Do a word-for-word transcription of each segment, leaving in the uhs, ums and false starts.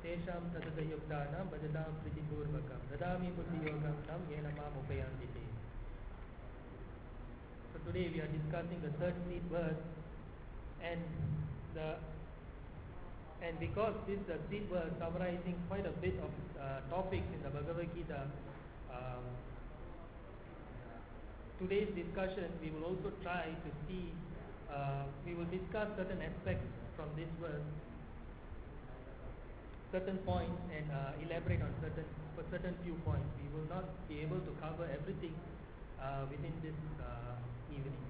Tesham Tadadayuktanam Bhajadam Pritipurvakam Dadami Buddhiyogam Tam Yena Mam Upayantite. So today we are discussing the third seed verse, and the and because this the seed verse summarizing quite a bit of uh, topics in the Bhagavad Gita, um, today's discussion we will also try to see, uh, we will discuss certain aspects from this verse, certain points, and uh, elaborate on certain for certain few points. We will not be able to cover everything uh, within this uh, evening.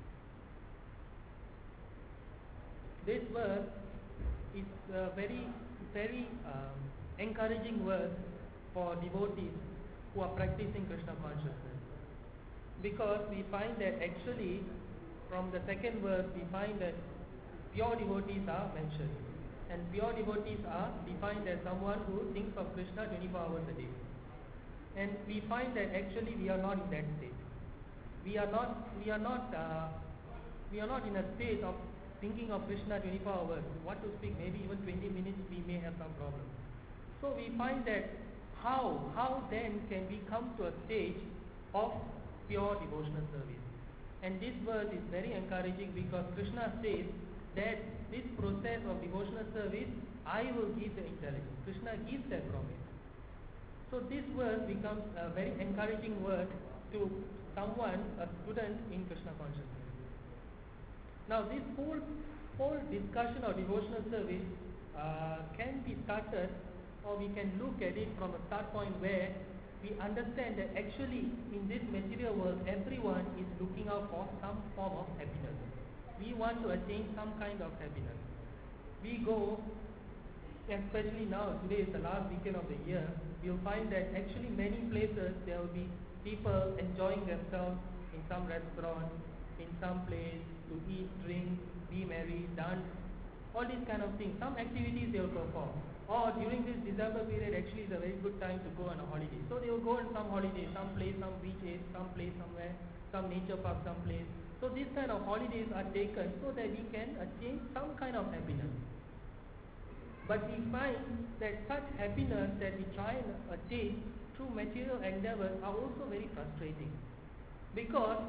This verse is a very, very um, encouraging verse for devotees who are practicing Krishna consciousness, because we find that actually from the second verse we find that pure devotees are mentioned, and pure devotees are defined as someone who thinks of Krishna twenty-four hours a day. And we find that actually we are not in that state. We are not. We are not. Uh, we are not in a state of thinking of Krishna twenty-four hours. What to speak? Maybe even twenty minutes we may have some problem. So we find that how how then can we come to a stage of pure devotional service? And this verse is very encouraging, because Krishna says that this process of devotional service, I will give the intelligence. Krishna gives that promise. So this verse becomes a very encouraging word to someone, a student in Krishna consciousness. Now this whole whole discussion of devotional service uh, can be started, or we can look at it from a start point where we understand that actually in this material world everyone is looking out for some form of happiness. We want to attain some kind of happiness. We go, especially now, today is the last weekend of the year, you'll find that actually many places there will be people enjoying themselves in some restaurant, in some place, to eat, drink, be merry, dance, all these kind of things. Some activities they will perform. Or during this December period, actually is a very good time to go on a holiday. So they will go on some holiday, some place, some beaches, some place somewhere, some nature park, some place. So these kind of holidays are taken so that we can attain some kind of happiness. But we find that such happiness that we try and attain through material endeavors are also very frustrating. Because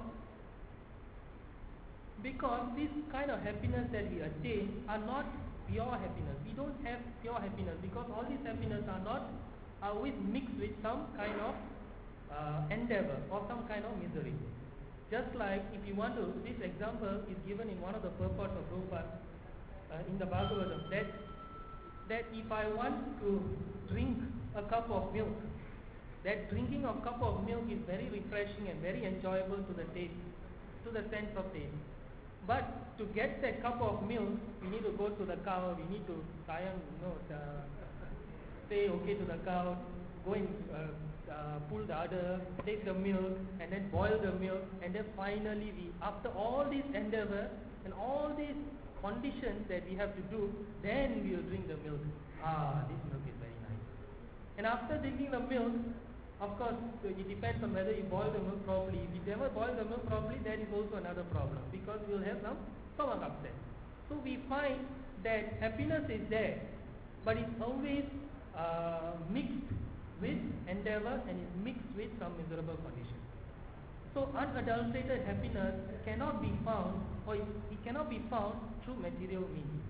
Because this kind of happiness that we attain are not pure happiness. We don't have pure happiness, because all these happiness are not are always mixed with some kind of uh, endeavor or some kind of misery. Just like if you want to, this example is given in one of the purports of Prabhupada uh, in the Bhagavatam, that that if I want to drink a cup of milk, that drinking of cup of milk is very refreshing and very enjoyable to the taste, to the sense of taste. But to get that cup of milk, we need to go to the cow, we need to sayang, you know, uh, say okay to the cow, go and uh, uh, pull the udder, take the milk, and then boil the milk, and then finally we, after all this endeavor and all these conditions that we have to do, then we will drink the milk. Ah, this milk is very nice. And after drinking the milk, of course, it depends on whether you boil the milk properly. If you never boil the milk properly, that is also another problem, because you will have some stomach upset. So we find that happiness is there, but it's always uh, mixed with endeavor, and is mixed with some miserable conditions. So unadulterated happiness cannot be found, or it, it cannot be found through material means.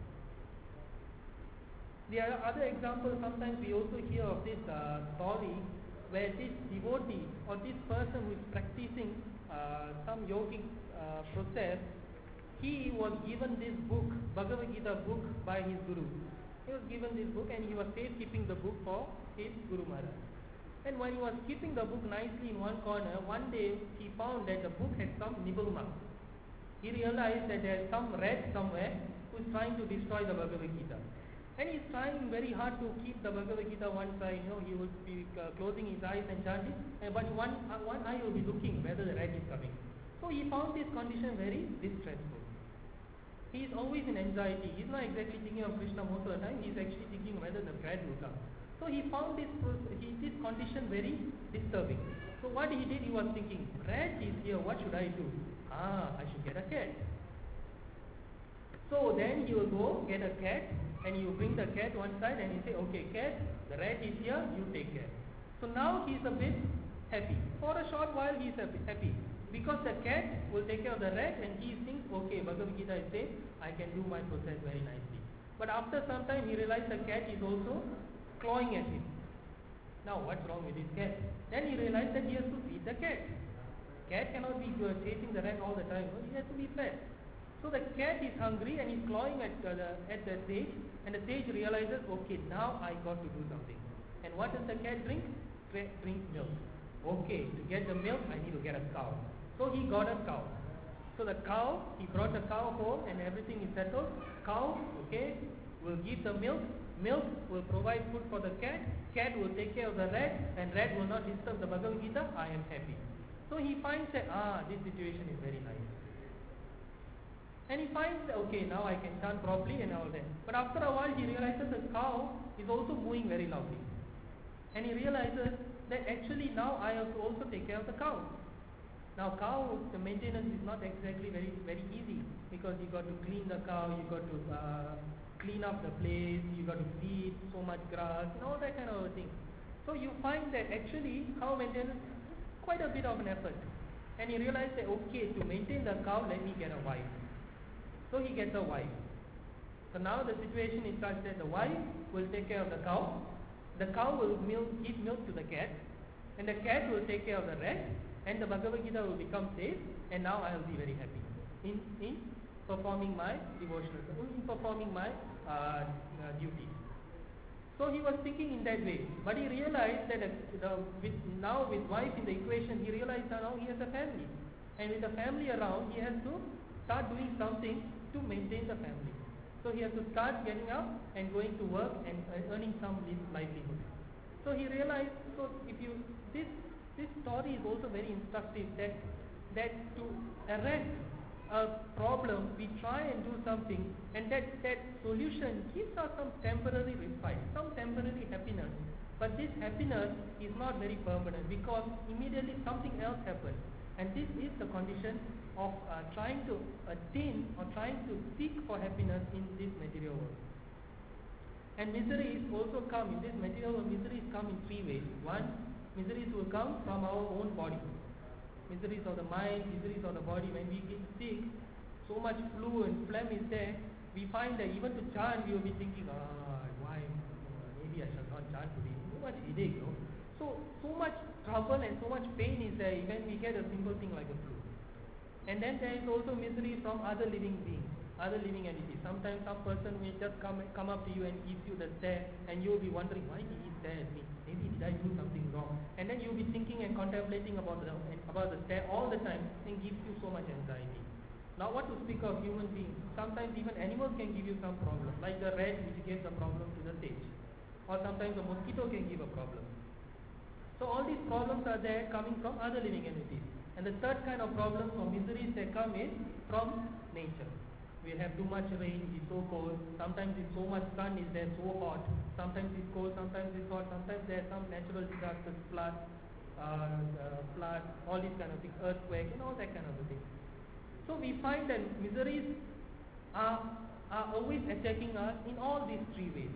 There are other examples. Sometimes we also hear of this uh, story where this devotee or this person who is practicing uh, some yogic uh, process, he was given this book, Bhagavad Gita book, by his guru. He was given this book, and he was safekeeping the book for his Guru Maharaj. And when he was keeping the book nicely in one corner, one day he found that the book had some nibble marks. He realized that there is some rat somewhere who is trying to destroy the Bhagavad Gita. And he is trying very hard to keep the Bhagavad Gita one side. You know, he would be uh, closing his eyes and chanting, uh, but one uh, one eye will be looking whether the rat is coming. So he found this condition very distressful. He is always in anxiety. He is not exactly thinking of Krishna most of the time. He is actually thinking whether the rat will come. So he found this he, this condition very disturbing. So what he did, he was thinking, rat is here, what should I do? Ah, I should get a cat. So then he will go get a cat and you bring the cat one side and you say, okay cat, the rat is here, you take care. So now he is a bit happy. For a short while he is happy. Because the cat will take care of the rat and he thinks, okay, Bhagavad Gita is saying, I can do my process very nicely. But after some time he realized the cat is also clawing at him. Now what's wrong with this cat? Then he realized that he has to feed the cat. Cat cannot be chasing the rat all the time. No? He has to be fed. So the cat is hungry and is clawing at uh, the at the sage, and the sage realizes, okay, now I got to do something. And what does the cat drink? Drink milk. Okay, to get the milk, I need to get a cow. So he got a cow. So the cow, he brought the cow home and everything is settled. Cow, okay, will give the milk. Milk will provide food for the cat. Cat will take care of the rat, and rat will not disturb the Bhagavad Gita. I am happy. So he finds that, ah, this situation is very nice. And he finds that, okay, now I can chant properly and all that. But after a while he realizes the cow is also mooing very loudly. And he realizes that actually now I have to also take care of the cow. Now cow, the maintenance is not exactly very very easy, because you got to clean the cow, you got to uh, clean up the place, you got to feed so much grass and all that kind of thing. So you find that actually cow maintenance is quite a bit of an effort. And he realized that, okay, to maintain the cow, let me get a wife. So he gets a wife. So now the situation is such that the wife will take care of the cow, the cow will milk, give milk to the cat, and the cat will take care of the rat, and the Bhagavad Gita will become safe, and now I will be very happy in, in performing my devotional, in performing my uh, uh, duties. So he was thinking in that way, but he realized that uh, the, with, now with wife in the equation, he realized that now he has a family, and with a family around, he has to start doing something to maintain the family. So he has to start getting up and going to work and uh, earning some livelihood. So he realized, so if you, this this story is also very instructive, that that to arrest a problem, we try and do something, and that, that solution gives us some temporary respite, some temporary happiness. But this happiness is not very permanent, because immediately something else happens. And this is the condition of uh, trying to attain or trying to seek for happiness in this material world. And miseries also come, in this material world, miseries come in three ways. One, miseries will come from our own body. Miseries of the mind, miseries of the body. When we get sick, so much flu and phlegm is there, we find that even to chant, we will be thinking, ah, why, maybe I shall not chant today. So much headache, no? So, so much trouble and so much pain is there when we get a simple thing like a flu. And then there is also misery from other living beings, other living entities. Sometimes some person will just come come up to you and give you the stare, and you will be wondering, why did he stare at me? Maybe did I do something wrong? And then you will be thinking and contemplating about the about the stare all the time, and gives you so much anxiety. Now what to speak of human beings? Sometimes even animals can give you some problem, like the rat which gives a problem to the sage, or sometimes a mosquito can give a problem. So all these problems are there coming from other living entities. And the third kind of problems or miseries that come is from nature. We have too much rain, it's so cold. Sometimes it's so much sun, is there so hot. Sometimes it's cold, sometimes it's hot. Sometimes there are some natural disasters, flood, uh, uh, flood, all these kind of things, earthquake, and all that kind of thing. So we find that miseries are, are always attacking us in all these three ways.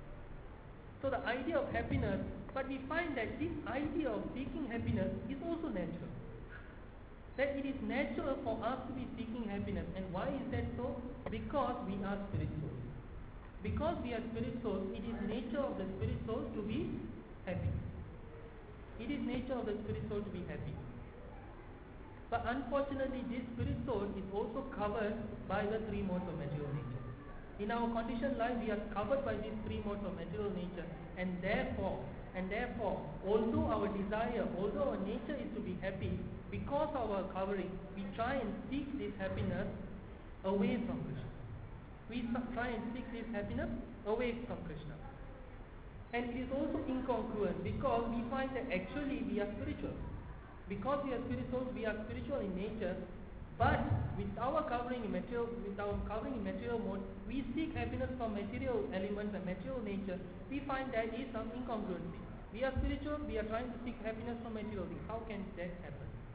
So the idea of happiness, but we find that this idea of seeking happiness is also natural. That it is natural for us to be seeking happiness. And why is that so? Because we are spirit souls. Because we are spirit souls, it is nature of the spirit soul to be happy. It is nature of the spirit soul to be happy. But unfortunately, this spirit soul is also covered by the three modes of material nature. In our conditioned life, we are covered by these three modes of material nature, and therefore, and therefore, although our desire, although our nature is to be happy, because of our covering, we try and seek this happiness away from Krishna. We try and seek this happiness away from Krishna. And it is also incongruent, because we find that actually we are spiritual. Because we are spiritual, we are spiritual in nature, but with our covering in material, with our covering in material mode, we seek happiness from material elements and material nature. We find there is some incongruency. We are spiritual, we are trying to seek happiness from material things. How can that happen?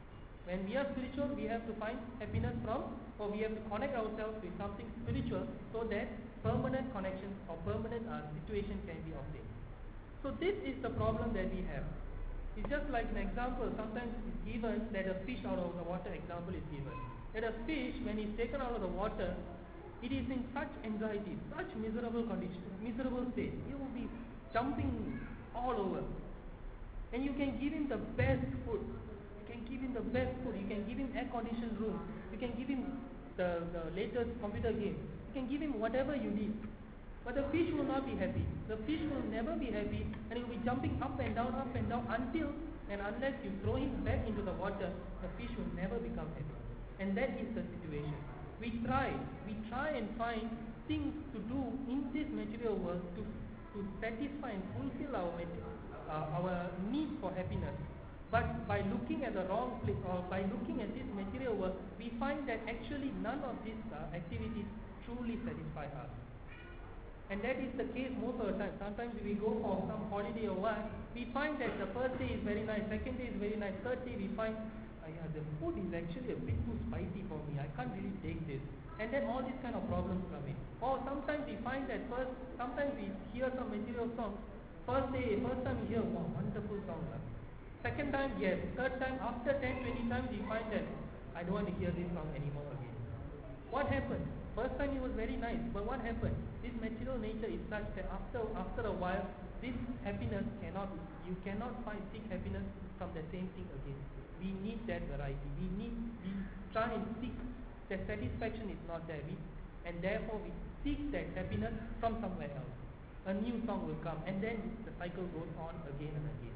When we are spiritual, we have to find happiness from, or we have to connect ourselves with something spiritual so that permanent connections or permanent uh, situation can be obtained. So this is the problem that we have. It's just like an example. Sometimes it's given that a fish out of the water example is given. That a fish, when it's taken out of the water, it is in such anxiety, such miserable condition, miserable state. It will be jumping all over. And you can give him the best food. You can give him the best food. You can give him air-conditioned room. You can give him the, the latest computer game. You can give him whatever you need. But the fish will not be happy. The fish will never be happy, and it will be jumping up and down, up and down until and unless you throw him back into the water, the fish will never become happy. And that is the situation. We try, we try and find things to do in this material world to, to satisfy and fulfill our, uh, our need for happiness. But by looking at the wrong place, or by looking at this material world, we find that actually none of these uh, activities truly satisfy us. And that is the case most of the time. Sometimes we go for some holiday or what, we find that the first day is very nice, second day is very nice, third day we find, oh yeah, the food is actually a bit too spicy for me, I can't really take this. And then all these kind of problems come in. Or sometimes we find that first, sometimes we hear some material songs, first day, first time we hear, wow, wonderful song. Huh? Second time, yes. Third time, after ten, twenty times, we find that I don't want to hear this song anymore again. What happened? First time it was very nice, but what happened? This material nature is such that after after a while, this happiness cannot, you cannot find seek happiness from the same thing again. We need that variety. We need, we try and seek. The satisfaction is not there, we, and therefore we seek that happiness from somewhere else. A new song will come, and then the cycle goes on again and again.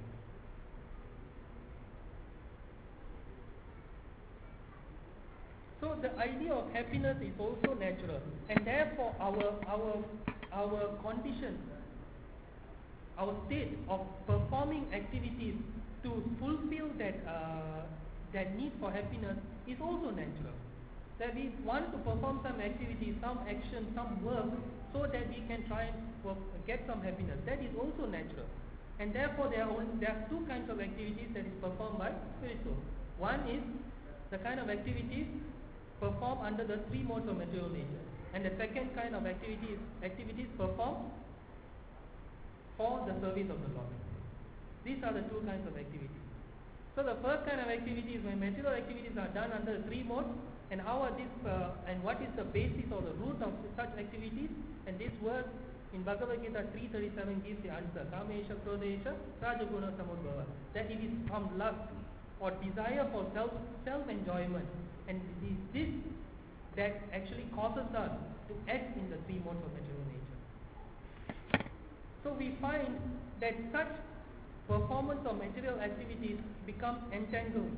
So the idea of happiness is also natural, and therefore our our our condition, our state of performing activities to fulfill that uh, that need for happiness is also natural. That we want to perform some activity, some action, some work, so that we can try and work, get some happiness. That is also natural, and therefore there are only, there are two kinds of activities that is performed by spiritual. One is the kind of activities performed under the three modes of material nature, and the second kind of activity is activities performed for the service of the Lord. These are the two kinds of activities. So the first kind of activity is when material activities are done under the three modes, and how are these uh, and what is the basis or the root of such activities? And this word in Bhagavad Gita three thirty-seven gives the answer: Kamesha Krodesha Rajaguna Samudbhava. That it is from lust or desire for self self enjoyment. And it is this that actually causes us to act in the three modes of material nature. So we find that such performance of material activities becomes entangled.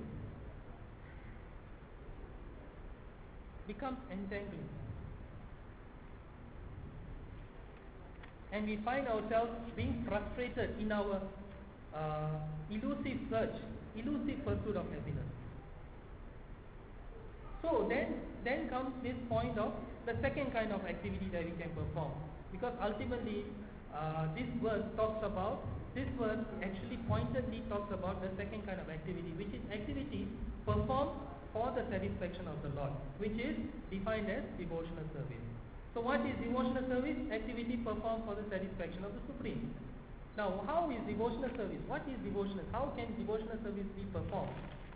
Becomes entangled. And we find ourselves being frustrated in our uh, elusive search, elusive pursuit of happiness. So then, then comes this point of the second kind of activity that we can perform, because ultimately uh, this verse talks about, this verse actually pointedly talks about the second kind of activity, which is activity performed for the satisfaction of the Lord, which is defined as devotional service. So what is devotional service? Activity performed for the satisfaction of the Supreme. Now, how is devotional service? What is devotional? How can devotional service be performed?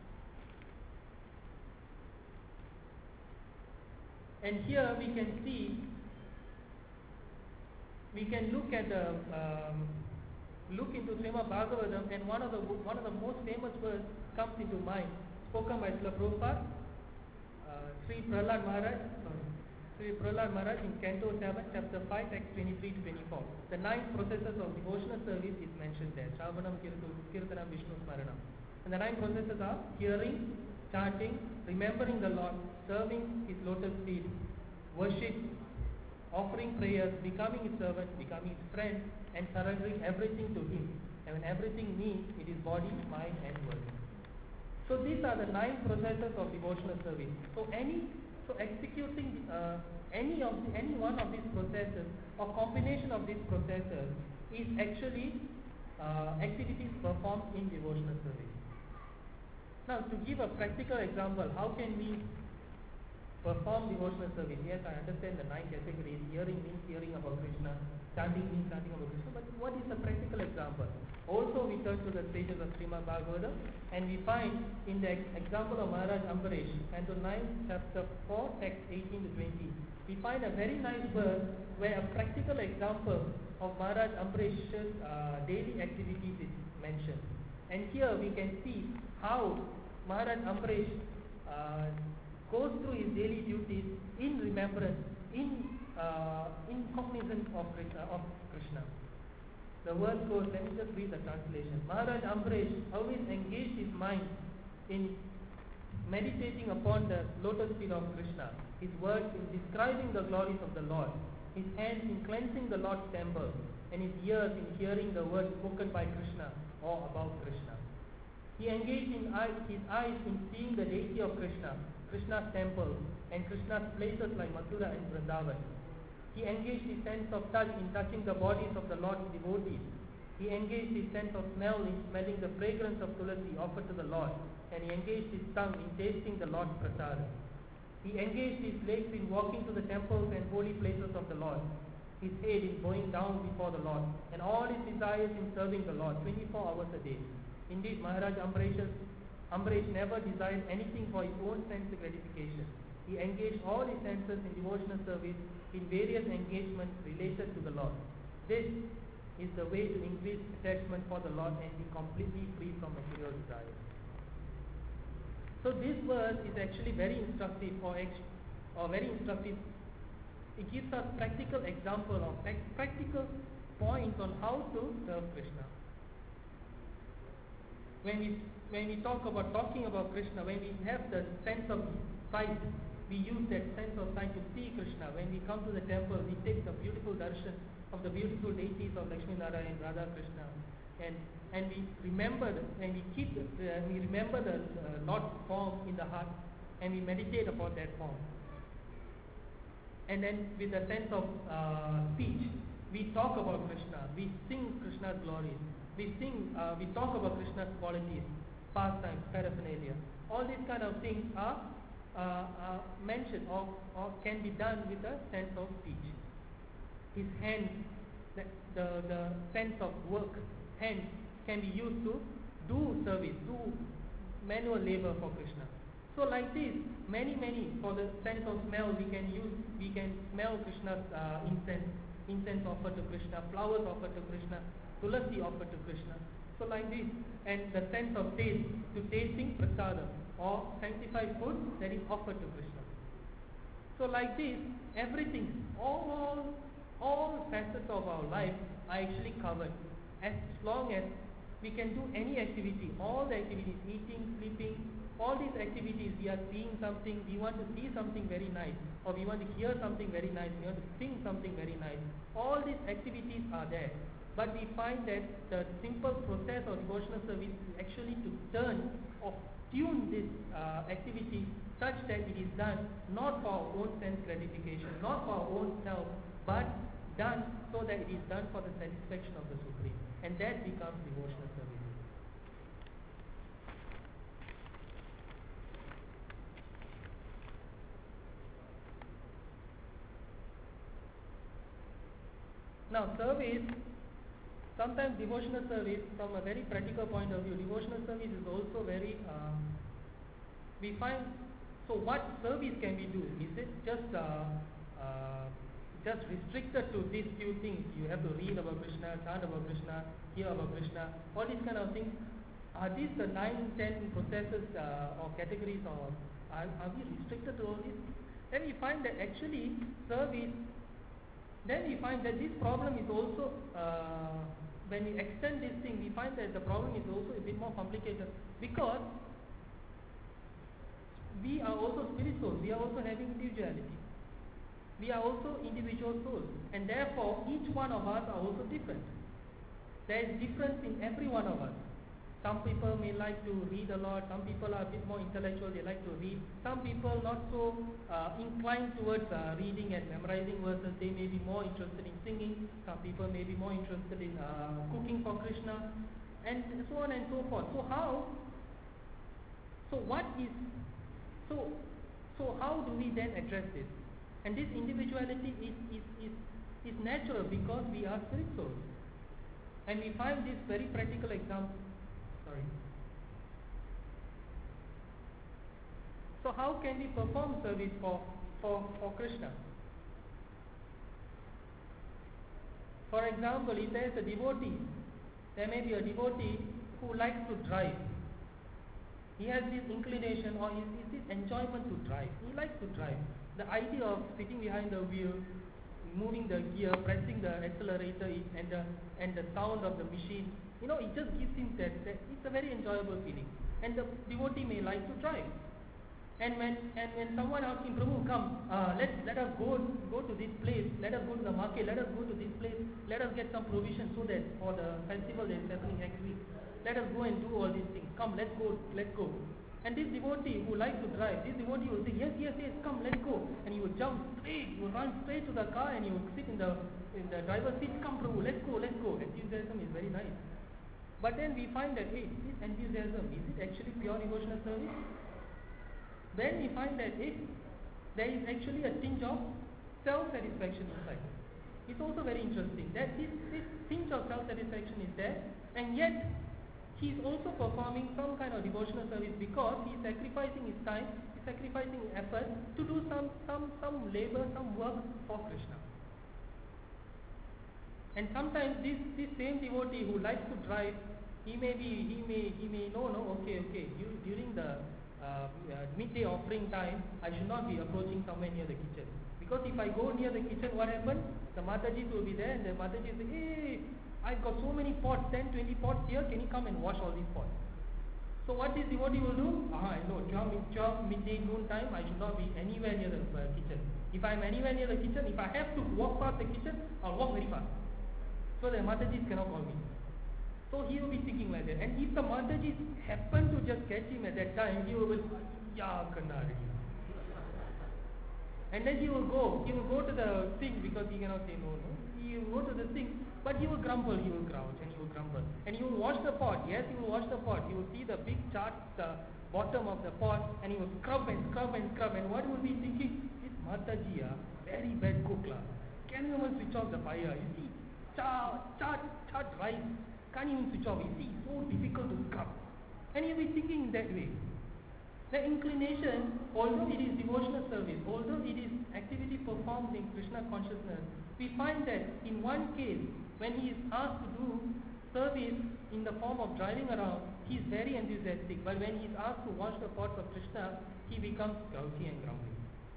And here we can see, we can look at the um, look into Srimad Bhagavatam, and one of the one of the most famous verses comes into mind, spoken by Srila Prabhupada, uh, Sri Prahlad Maharaj, sorry, Sri Prahlad Maharaj in Canto seven, chapter five, text twenty-three to twenty-four. The nine processes of devotional service is mentioned there: Shravanam, Kirtanam, Vishnu Smaranam. And the nine processes are hearing, chanting, remembering the Lord, serving His lotus feet, worship, offering prayers, becoming His servant, becoming His friend, and surrendering everything to Him. And when everything means, it is body, mind, and word. So these are the nine processes of devotional service. So any, so executing uh, any of the, any one of these processes or combination of these processes is actually uh, activities performed in devotional service. Now, to give a practical example, how can we perform devotional service? Yes, I understand the nine categories. Hearing means hearing about Krishna. Chanting means chanting about Krishna. But what is the practical example? Also, we turn to the pages of Srimad Bhagavatam, and we find in the ex- example of Maharaj Ambarish, Canto nine, chapter four, text eighteen to twenty, we find a very nice verse where a practical example of Maharaj Ambarish's uh, daily activities is mentioned. And here we can see how Maharaj Ambarish uh, goes through his daily duties in remembrance, in uh, in cognizance of Krishna, of Krishna. The verse goes, let me just read the translation. Maharaj Ambarish always engaged his mind in meditating upon the lotus feet of Krishna, his words in describing the glories of the Lord, his hands in cleansing the Lord's temple, and his ears in hearing the words spoken by Krishna or about Krishna. He engaged in eye, his eyes in seeing the deity of Krishna, Krishna's temple, and Krishna's places like Mathura and Vrindavan. He engaged his sense of touch in touching the bodies of the Lord's devotees. He engaged his sense of smell in smelling the fragrance of tulasi offered to the Lord, and he engaged his tongue in tasting the Lord's prasada. He engaged his legs in walking to the temples and holy places of the Lord, his head in bowing down before the Lord, and all his desires in serving the Lord twenty-four hours a day. Indeed, Maharaj Ambarish's Ambarish never desired anything for his own sense gratification. He engaged all his senses in devotional service in various engagements related to the Lord. This is the way to increase attachment for the Lord and be completely free from material desires. So this verse is actually very instructive, or, ex- or very instructive. It gives us practical example of prac- practical points on how to serve Krishna. When we when we talk about talking about Krishna, when we have the sense of sight, we use that sense of sight to see Krishna. When we come to the temple, we take the beautiful darshan of the beautiful deities of Lakshmi Narayan, Radha Krishna, and and we remember the, and we keep the, uh, we remember the uh, Lord's form in the heart, and we meditate upon that form. And then with a sense of uh, speech, we talk about Krishna, we sing Krishna's glories, we sing, uh, we talk about Krishna's qualities, pastimes, paraphernalia. All these kind of things are uh, uh, mentioned or, or can be done with a sense of speech. His hands, the, the, the sense of work, hands can be used to do service, do manual labor for Krishna. So like this, many, many, for the sense of smell, we can use, we can smell Krishna's uh, incense, incense offered to Krishna, flowers offered to Krishna, tulasi offered to Krishna. So like this, and the sense of taste, to tasting prasada, or sanctified food that is offered to Krishna. So like this, everything, all, all facets of our life are actually covered. As long as we can do any activity, all the activities, eating, sleeping, all these activities, we are seeing something, we want to see something very nice, or we want to hear something very nice, we want to sing something very nice. All these activities are there. But we find that the simple process of devotional service is actually to turn or tune this uh, activity such that it is done not for our own sense gratification, not for our own self, but done so that it is done for the satisfaction of the Supreme. And that becomes devotional service. Now, service, sometimes devotional service, from a very practical point of view, devotional service is also very, uh, we find, so what service can we do? Is it just uh, uh, just restricted to these few things? You have to read about Krishna, chant about Krishna, hear about Krishna, all these kind of things. Are these the nine, ten processes uh, or categories, or are, are we restricted to all this? Then we find that actually service, then we find that this problem is also, uh, when we extend this thing, we find that the problem is also a bit more complicated, because we are also spiritual, we are also having individuality. We are also individual souls, and therefore each one of us are also different. There is difference in every one of us. Some people may like to read a lot, some people are a bit more intellectual, they like to read. Some people not so uh, inclined towards uh, reading and memorizing verses, they may be more interested in singing. Some people may be more interested in uh, cooking for Krishna, and so on and so forth. So how So what is, so, so how do we then address this? And this individuality is, is, is, is natural because we are spirit souls. And we find this very practical example. Sorry. So how can we perform service for, for, for Krishna? For example, if there is a devotee, there may be a devotee who likes to drive. He has this inclination or is this enjoyment to drive. He likes to drive. The idea of sitting behind the wheel, moving the gear, pressing the accelerator and the, and the sound of the machine, you know, it just gives him that, that it's a very enjoyable feeling. And the devotee may like to drive. And when and when someone asks him, Prabhu, come, uh, let let us go go to this place, let us go to the market, let us go to this place, let us get some provision so that for the festival that is happening next week, let us go and do all these things. Come, let's go, let's go. And this devotee who likes to drive, this devotee will say, yes, yes, yes, come, let's go. And he will jump straight, he will run straight to the car and he will sit in the in the driver's seat. Come, Prabhu, let's go, let's go. Enthusiasm is very nice. But then we find that, hey, this enthusiasm, is it actually pure devotional service? Then we find that hey, there is actually a tinge of self-satisfaction inside. It's also very interesting that this, this tinge of self-satisfaction is there, and yet he is also performing some kind of devotional service because he is sacrificing his time, he is sacrificing effort to do some, some, some labor, some work for Krishna. And sometimes this, this same devotee who likes to drive, he may be, he may, he may know, no, okay, okay, you, during the Uh, uh, midday offering time, I should not be approaching somewhere near the kitchen. Because if I go near the kitchen, what happens? The Matajis will be there and the Matajis say, hey, I've got so many pots, ten, twenty pots here, can you come and wash all these pots? So what this devotee will do? Ah, I know, twelve midday noon time, I should not be anywhere near the uh, kitchen. If I'm anywhere near the kitchen, if I have to walk past the kitchen, I'll walk very fast. So the Matajis cannot call me. So he will be thinking like that. And if the Matajis happen to just catch him at that time, he will be, ya kanari. And then he will go, he will go to the sink because he cannot say no, no. He will go to the sink, but he will grumble, he will grouch and he will grumble. And he will wash the pot, yes, he will wash the pot. He will see the big chart, the bottom of the pot, and he will scrub and scrub and scrub. And what will be thinking? This Mataji, ah, very bad cook lah. Can't even switch off the fire. You see, cha, cha, cha, rice. Can't even switch off. You see, it's so difficult to scrub. And you'll be thinking that way. The inclination, although it is devotional service, although it is activity performed in Krishna consciousness, we find that in one case, when he is asked to do service in the form of driving around, he is very enthusiastic. But when he is asked to wash the pots of Krishna, he becomes grouchy and grumbling.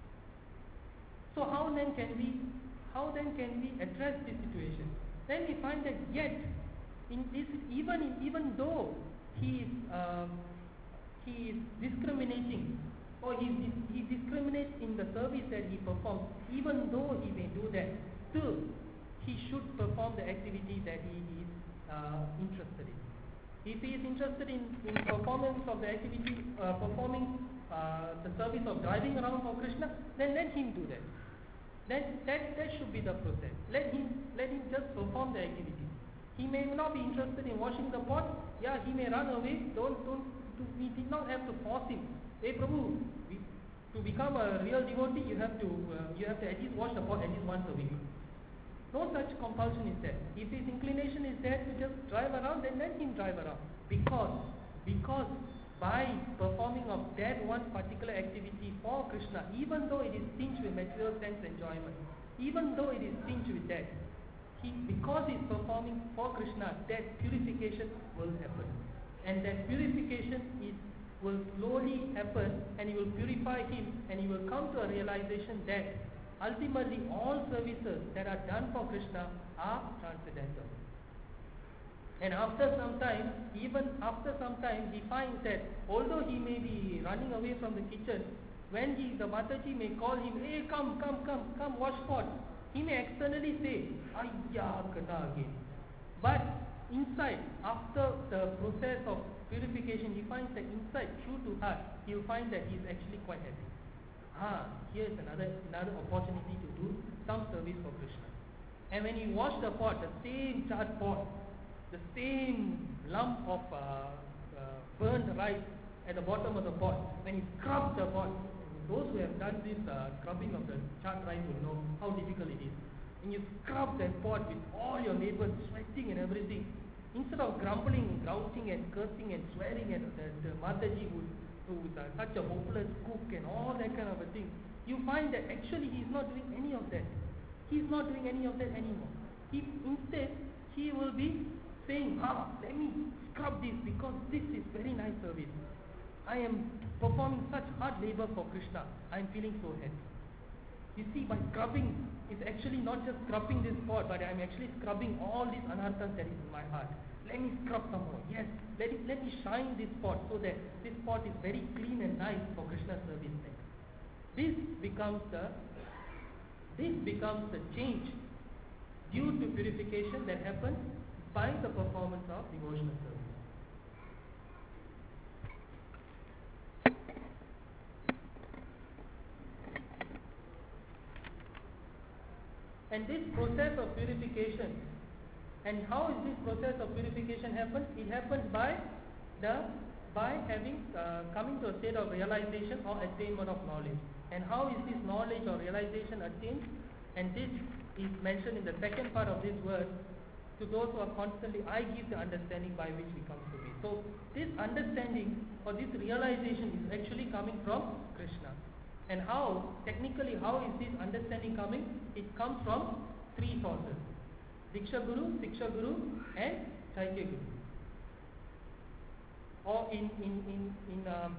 So how then can we, how then can we address this situation? Then we find that yet, in this, even in, even though he is um, he is discriminating, or he he discriminates in the service that he performs, even though he may do that, still he should perform the activity that he is uh, interested in. If he is interested in, in performance of the activity, uh, performing uh, the service of driving around for Krishna, then let him do that. Then that that should be the process. Let him let him just perform the activity. He may not be interested in washing the pot. Yeah, he may run away. Don't, don't, do, we did not have to force him. Hey, Prabhu, we, to become a real devotee, you have to, uh, you have to at least wash the pot at least once a week. No such compulsion is there. If his inclination is there to just drive around, then let him drive around. Because, because by performing of that one particular activity for Krishna, even though it is tinged with material sense enjoyment, even though it is tinged with that, He, because he is performing for Krishna, that purification will happen. And that purification is will slowly happen, and he will purify him, and he will come to a realization that ultimately all services that are done for Krishna are transcendental. And after some time, even after some time, he finds that although he may be running away from the kitchen, when he, the Mataji may call him, hey, come, come, come, come, wash pot. He may externally say, ayya, kana again. But inside, after the process of purification, he finds that inside, true to heart, he will find that he is actually quite happy. Ah, here is another, another opportunity to do some service for Krishna. And when he washed the pot, the same charred pot, the same lump of uh, uh, burned rice at the bottom of the pot, when he scrubs the pot, those who have done this uh, scrubbing of the chaat rice will know how difficult it is. When you scrub that pot with all your labor, sweating and everything, instead of grumbling, grouching and cursing and swearing at the, the Mataji who, who is uh, such a hopeless cook and all that kind of a thing, you find that actually he is not doing any of that. He is not doing any of that anymore. He, instead, he will be saying, ah, let me scrub this because this is very nice service. I am performing such hard labor for Krishna. I am feeling so happy. You see, by scrubbing, it's actually not just scrubbing this pot, but I am actually scrubbing all these anarthas that is in my heart. Let me scrub some more. Yes, let, it, let me shine this pot so that this pot is very clean and nice for Krishna's service next. This becomes the this becomes the change due to purification that happens by the performance of devotional service. And this process of purification, and how is this process of purification happen? It happens by the by having uh, coming to a state of realization or attainment of knowledge. And how is this knowledge or realization attained? And this is mentioned in the second part of this verse. To those who are constantly, I give the understanding by which we come to be. So this understanding or this realization is actually coming from Krishna. And how, technically, how is this understanding coming? It comes from three sources: Diksha Guru, Siksha Guru, and Chaitya Guru. Or in in in in um,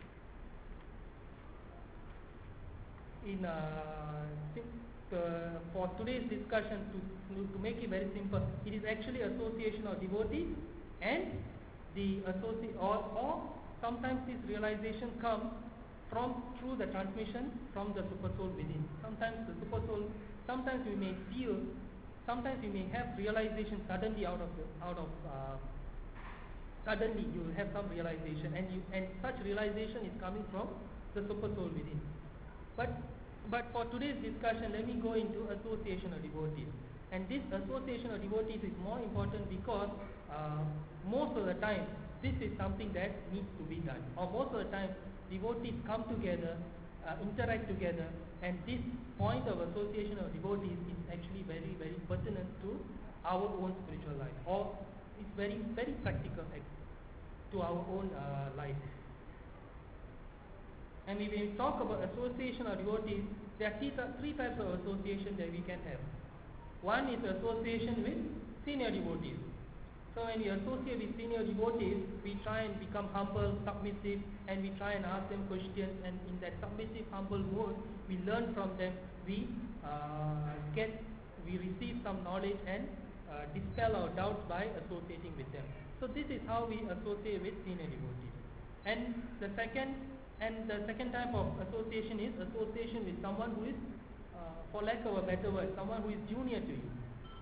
in uh, uh, for today's discussion, to to make it very simple, it is actually association of devotees and the associate, or or sometimes this realization comes from through the transmission from the super soul within. Sometimes the super soul, sometimes we may feel, sometimes we may have realization suddenly out of the, out of uh, suddenly you will have some realization, and you and such realization is coming from the super soul within. But but for today's discussion, let me go into association of devotees. And this association of devotees is more important because uh, most of the time this is something that needs to be done, or most of the time devotees come together, uh, interact together, and this point of association of devotees is actually very, very pertinent to our own spiritual life, or it's very, very practical to our own uh, life. And when we talk about association of devotees, there are three, three types of association that we can have. One is association with senior devotees. So when we associate with senior devotees, we try and become humble, submissive, and we try and ask them questions, and in that submissive, humble mode, we learn from them, we uh, get, we receive some knowledge and uh, dispel our doubts by associating with them. So this is how we associate with senior devotees. And the second, and the second type of association is association with someone who is, uh, for lack of a better word, someone who is junior to you.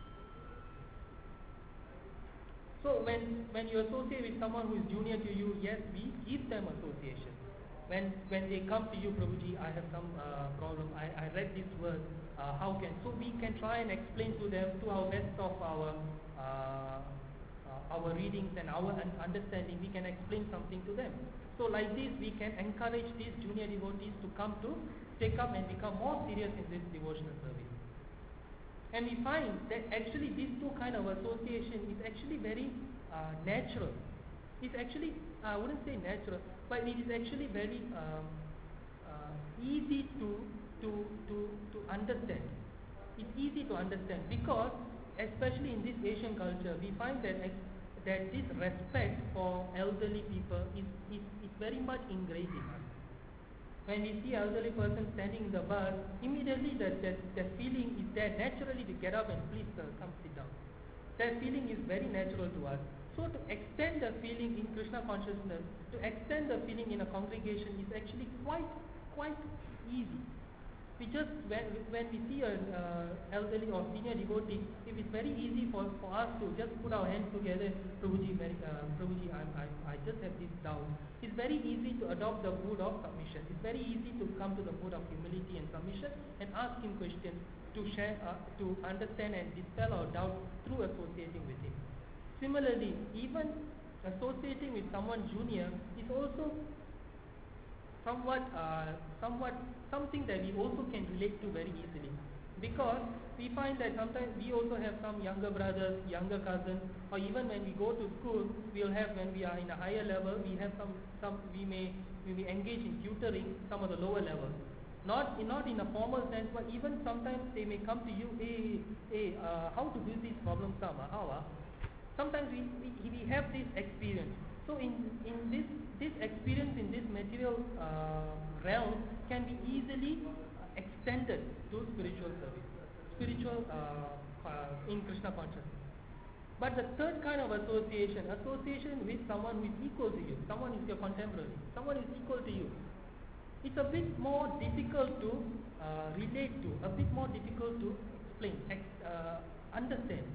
So when, when you associate with someone who is junior to you, yes, we give them association. When when they come to you, Prabhuji, I have some uh, problem, I, I read this word, uh, how can, so we can try and explain to them to our best of our uh, uh, our readings and our un- understanding, we can explain something to them. So like this, we can encourage these junior devotees to come to take up and become more serious in this devotional service. And we find that actually these two kind of association is actually very uh, natural. It's actually, I wouldn't say natural, but it is actually very um, uh, easy to, to, to, to understand. It's easy to understand because, especially in this Asian culture, we find that ex- that this respect for elderly people is, is, is very much ingrained in us. When we see an elderly person standing in the bus, immediately that, that, that feeling is there naturally to get up and please sir, come sit down. That feeling is very natural to us. So to extend the feeling in Krishna consciousness, to extend the feeling in a congregation is actually quite, quite easy. We just, when, when we see an uh, elderly or senior devotee, it is very easy for, for us to just put our hands together, Prabhuji, very, uh, Prabhuji I, I, I just have this doubt. It's very easy to adopt the mood of submission. It's very easy to come to the mood of humility and submission and ask him questions to share, uh, to understand and dispel our doubts through associating with him. Similarly, even associating with someone junior is also somewhat, uh, somewhat something that we also can relate to very easily, because we find that sometimes we also have some younger brothers, younger cousins, or even when we go to school, we'll have, when we are in a higher level, we have some, some we may we may engage in tutoring some of the lower levels. Not in, not in a formal sense, but even sometimes they may come to you, hey, hey, uh, how to do this problem sum, uh, how? Uh? Sometimes we, we, we have this experience. So in, in this, this experience in this material uh, realm can be easily extended to spiritual service, spiritual uh, uh, in Krishna consciousness. But the third kind of association, association with someone who is equal to you, someone who is your contemporary, someone who is equal to you, it's a bit more difficult to uh, relate to, a bit more difficult to explain, ex, uh, understand.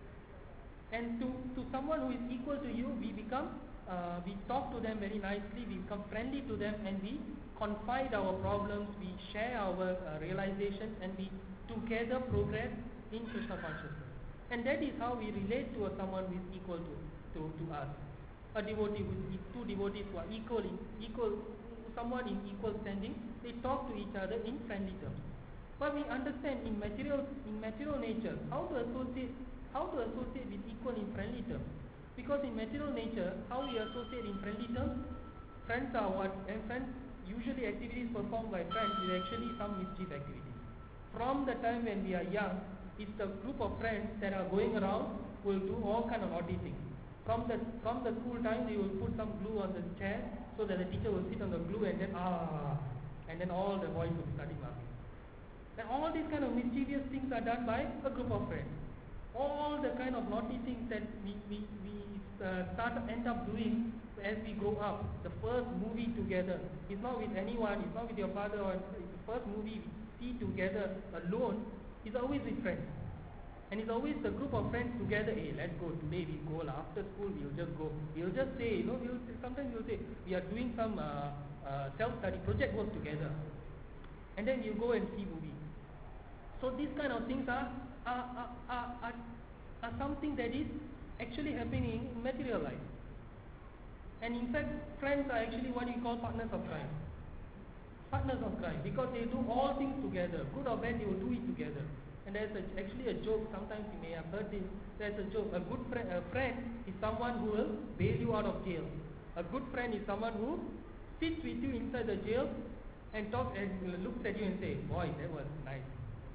And to, to someone who is equal to you, we become, uh, we talk to them very nicely, we become friendly to them, and we confide our problems, we share our uh, realizations, and we together progress in Krishna consciousness. And that is how we relate to a, someone who is equal to, to, to us. A devotee, who is, two devotees who are equal, in, equal, someone in equal standing, they talk to each other in friendly terms. But we understand in material, in material nature, how to associate, how to associate with equal in friendly terms. Because in material nature, how we associate in friendly terms, friends are what, and friends, usually activities performed by friends is actually some mischief activities. From the time when we are young, it's a group of friends that are going around, will do all kind of naughty things. From the, from the school time, they will put some glue on the chair, so that the teacher will sit on the glue, and then ah, and then all the boys will be starting laughing. And all these kind of mischievous things are done by a group of friends. All the kind of naughty things that we, we, we uh, start end up doing as we grow up. The first movie together is not with anyone, it's not with your father, or the first movie we see together alone is always with friends. And it's always the group of friends together, hey, let's go, today we go, after school we'll just go. We'll just say, you know, we'll, sometimes we'll say, we are doing some uh, uh, self-study project work together. And then you go and see movie. So these kind of things are, are, are, are, are, are something that is actually happening in material life. And in fact, friends are actually what we call partners of crime. Partners of crime, because they do all things together. Good or bad, they will do it together. And there's a, actually a joke, sometimes you may have heard this, there's a joke, a good friend, a friend is someone who will bail you out of jail. A good friend is someone who sits with you inside the jail and talks and looks at you and says, boy, that was nice.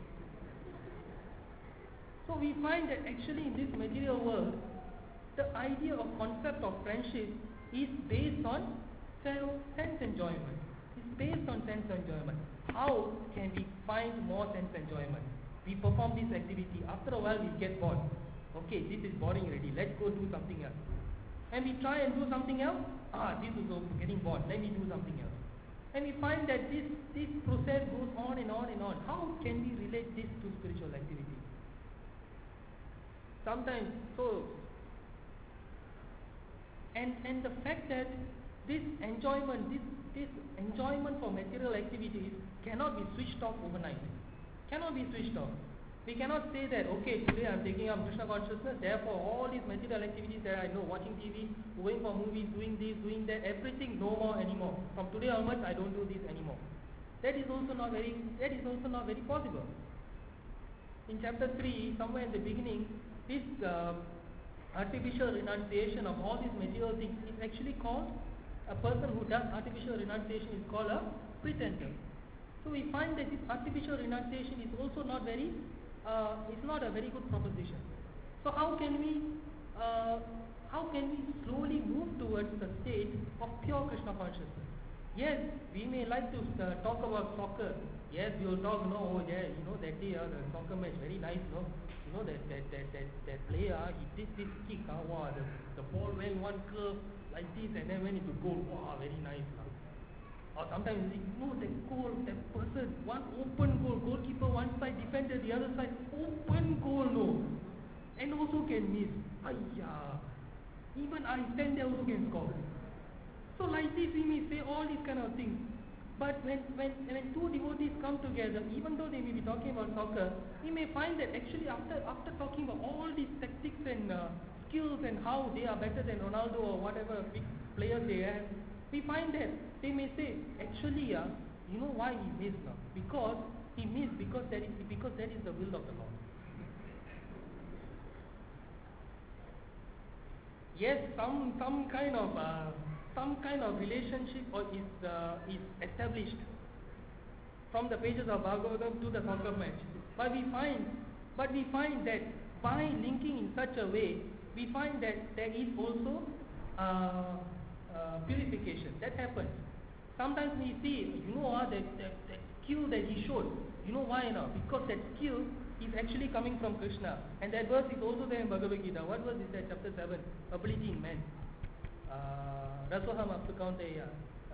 So we find that actually in this material world, the idea of concept of friendship is based on sense enjoyment. It's based on sense enjoyment. How can we find more sense enjoyment? We perform this activity. After a while, we get bored. Okay, this is boring already. Let's go do something else. And we try and do something else. Ah, this is also getting bored. Let me do something else. And we find that this, this process goes on and on and on. How can we relate this to spiritual activity? Sometimes, so, and, and the fact that this enjoyment, this, this enjoyment for material activities cannot be switched off overnight. Cannot be switched off. We cannot say that, okay, today I'm taking up Krishna consciousness, therefore all these material activities that I know, watching T V, going for movies, doing this, doing that, everything, no more anymore. From today onwards, I don't do this anymore. That is also not very, that is also not very possible. In chapter three, somewhere in the beginning, this uh, artificial renunciation of all these material things is actually called, a person who does artificial renunciation is called a pretender. So we find that this artificial renunciation is also not very, uh, it's not a very good proposition. So how can we, uh, how can we slowly move towards the state of pure Krishna consciousness? Yes, we may like to uh, talk about soccer. Yes, we will talk, no, oh yeah, you know, that day uh, the soccer match, very nice, no? You know, that that that that, that player, uh, he did this kick, uh, wow, the, the ball went one curve like this and then went into goal, wow, very nice. Uh. Or sometimes you think, no, that goal, that person, one open goal, goalkeeper one side, defender the other side, open goal, no. And also can miss. Ayya. Even I stand there also can score. So like this we may say all these kind of things. But when, when, when two devotees come together, even though they may be talking about soccer, we may find that actually after, after talking about all these tactics and uh, skills and how they are better than Ronaldo or whatever big players they have, we find that they may say, actually, uh, you know why he missed now? Because he missed because that is because that is the will of the Lord. Yes, some some kind of uh, some kind of relationship or is uh, is established from the pages of Bhagavatam to the soccer match. But we find, but we find that by linking in such a way, we find that there is also uh, uh, purification that happens. Sometimes we see, you know what, that, that, that skill that he showed, you know why now? Because that skill is actually coming from Krishna. And that verse is also there in Bhagavad Gita. What verse is that? Chapter seven, ability in man. Rasvaham Apsukaunteya.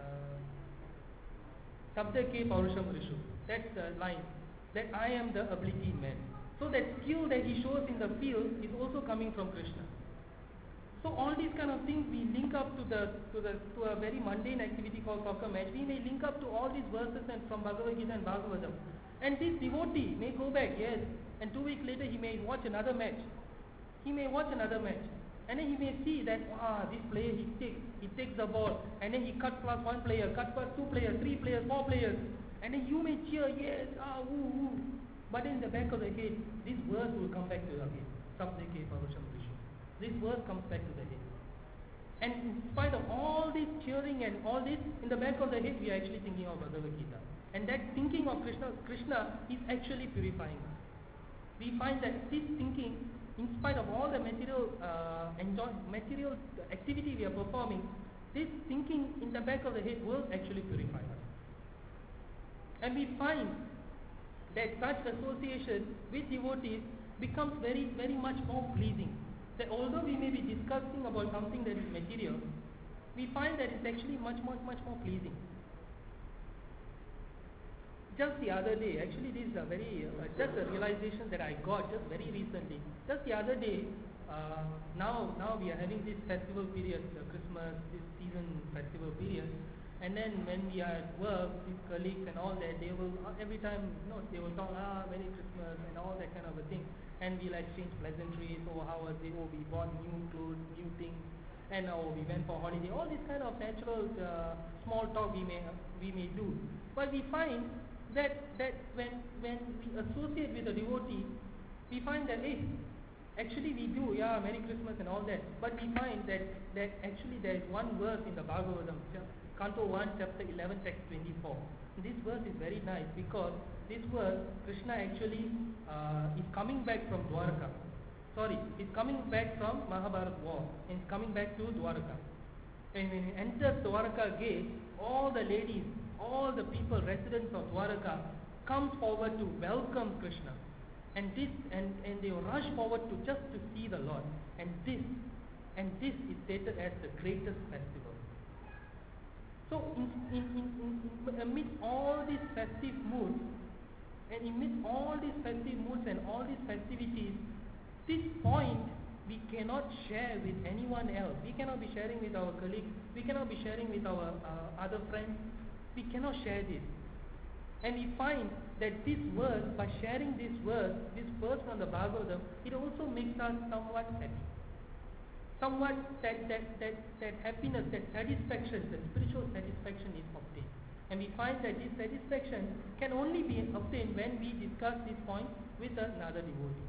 Sabda ke Paurusham Rishu. That's the line. That I am the ability in man. So that skill that he shows in the field is also coming from Krishna. So all these kind of things we link up to the to the to a very mundane activity called soccer match. We may link up to all these verses and from Bhagavad Gita and Bhagavatam. And this devotee may go back, yes, and two weeks later he may watch another match. He may watch another match. And then he may see that, ah, this player he takes, he takes the ball, and then he cuts past one player, cuts past two players, three players, four players, and then you may cheer, yes, ah, woo, woo. But in the back of the head, this verse will come back to your head. Sabdeke Parusham Rishu. This verse comes back to the head. And in spite of all this cheering and all this, in the back of the head, we are actually thinking of Bhagavad Gita. And that thinking of Krishna, Krishna is actually purifying us. We find that this thinking, in spite of all the material uh, enjoy, material activity we are performing, this thinking in the back of the head will actually purify us. And we find that such association with devotees becomes very, very much more pleasing. That although we may be discussing about something that is material, we find that it's actually much, much, much more pleasing. Just the other day, actually this is a very, uh, just a realization that I got just very recently. Just the other day, uh, now now we are having this festival period, uh, Christmas, this season festival period. And then when we are at work, with colleagues and all that, they will, uh, every time, you know, they will talk, ah, Merry Christmas and all that kind of a thing. And we'll exchange pleasantries, oh, how was it, oh, we bought new clothes, new things, and oh, we went for holiday. All this kind of natural uh, small talk we may, we may do. But we find that that when when we associate with a devotee, we find that, hey, actually we do, yeah, Merry Christmas and all that. But we find that, that actually there is one verse in the Bhagavatam, Canto one, chapter eleven, text twenty-four. This verse is very nice because this verse, Krishna actually uh, is coming back from Dwaraka. Sorry, he's coming back from Mahabharata war and he's coming back to Dwaraka. And when he enters Dwaraka gate, all the ladies, all the people, residents of Dwaraka, come forward to welcome Krishna. And this and, and they rush forward to just to see the Lord. And this and this is stated as the greatest festival. So in, in, in, in, amidst all these festive moods, and amidst all these festive moods and all these festivities, this point we cannot share with anyone else. We cannot be sharing with our colleagues. We cannot be sharing with our uh, other friends. We cannot share this. And we find that this verse, by sharing this verse, this verse from the Bhagavatam, it also makes us somewhat happy. Somewhat that, that, that, that happiness, that satisfaction, that spiritual satisfaction is obtained. And we find that this satisfaction can only be obtained when we discuss this point with another devotee.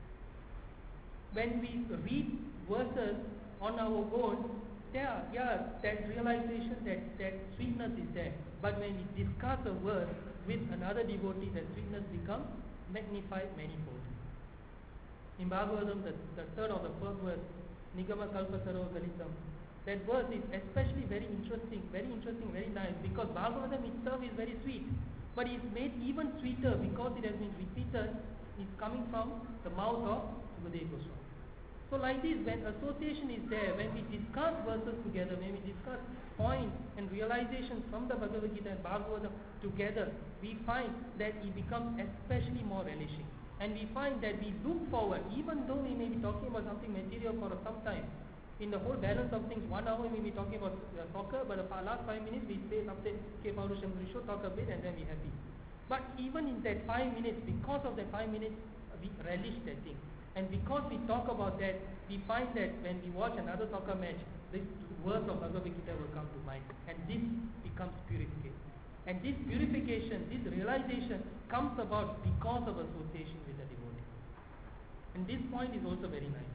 When we read verses on our own, yeah, yeah, that realization, that, that sweetness is there. But when we discuss a verse with another devotee, that sweetness becomes magnified manifold. In Bhagavatam, the, the third or the fourth verse, Nigama Kalpataro Galitam, that verse is especially very interesting, very interesting, very nice, because Bhagavatam itself is very sweet, but it's made even sweeter because it has been repeated, it's coming from the mouth of Sukadeva Goswami. So like this, when association is there, when we discuss verses together, when we discuss points and realizations from the Bhagavad Gita and Bhagavatam together, we find that it becomes especially more relishing. And we find that we look forward, even though we may be talking about something material for some time. In the whole balance of things, one hour we may be talking about uh, soccer, but the last five minutes we say something, okay, Paurusham, we should talk a bit and then we're happy. But even in that five minutes, because of that five minutes, we relish that thing. And because we talk about that, we find that when we watch another soccer match, this verse of Bhagavad Gita will come to mind. And this becomes purification. And this purification, this realization comes about because of association with the devotee. And this point is also very nice.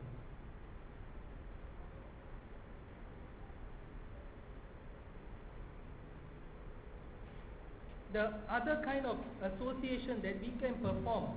The other kind of association that we can perform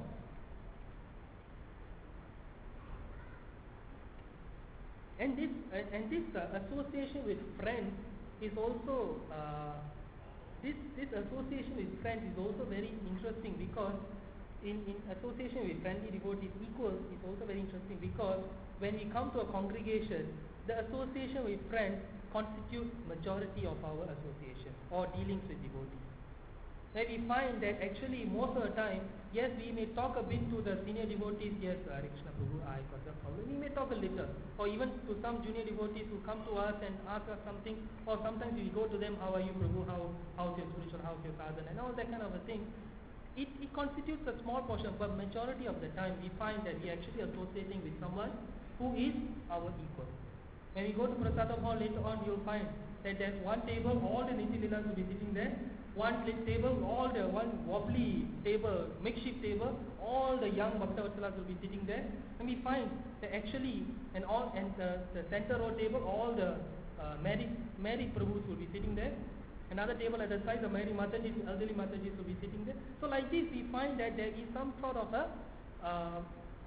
and this uh, and this uh, association with friends is also uh, this this association with friends is also very interesting, because in, in association with friendly devotees equals is also very interesting, because when we come to a congregation, the association with friends constitutes majority of our association or dealings with devotees. Where we find that actually most of the time, yes, we may talk a bit to the senior devotees, yes, Hare Krishna Prabhu, I got a problem. We may talk a little, or even to some junior devotees who come to us and ask us something, or sometimes we go to them, how are you Prabhu, how, how's your spiritual, how's your sadhana, and all that kind of a thing. It, it constitutes a small portion, but majority of the time we find that we are actually associating with someone who is our equal. When we go to Prasadam Hall later on, you'll find that there's one table, all the Niti Leelas will be sitting there. One table, all the one wobbly table, makeshift table, all the young Bhaktavatsals will be sitting there. And we find that actually, and all and the, the center row table, all the uh, married married Prabhus will be sitting there. Another table at the side, the married Matajis, elderly Matajis will be sitting there. So like this, we find that there is some sort of a, uh,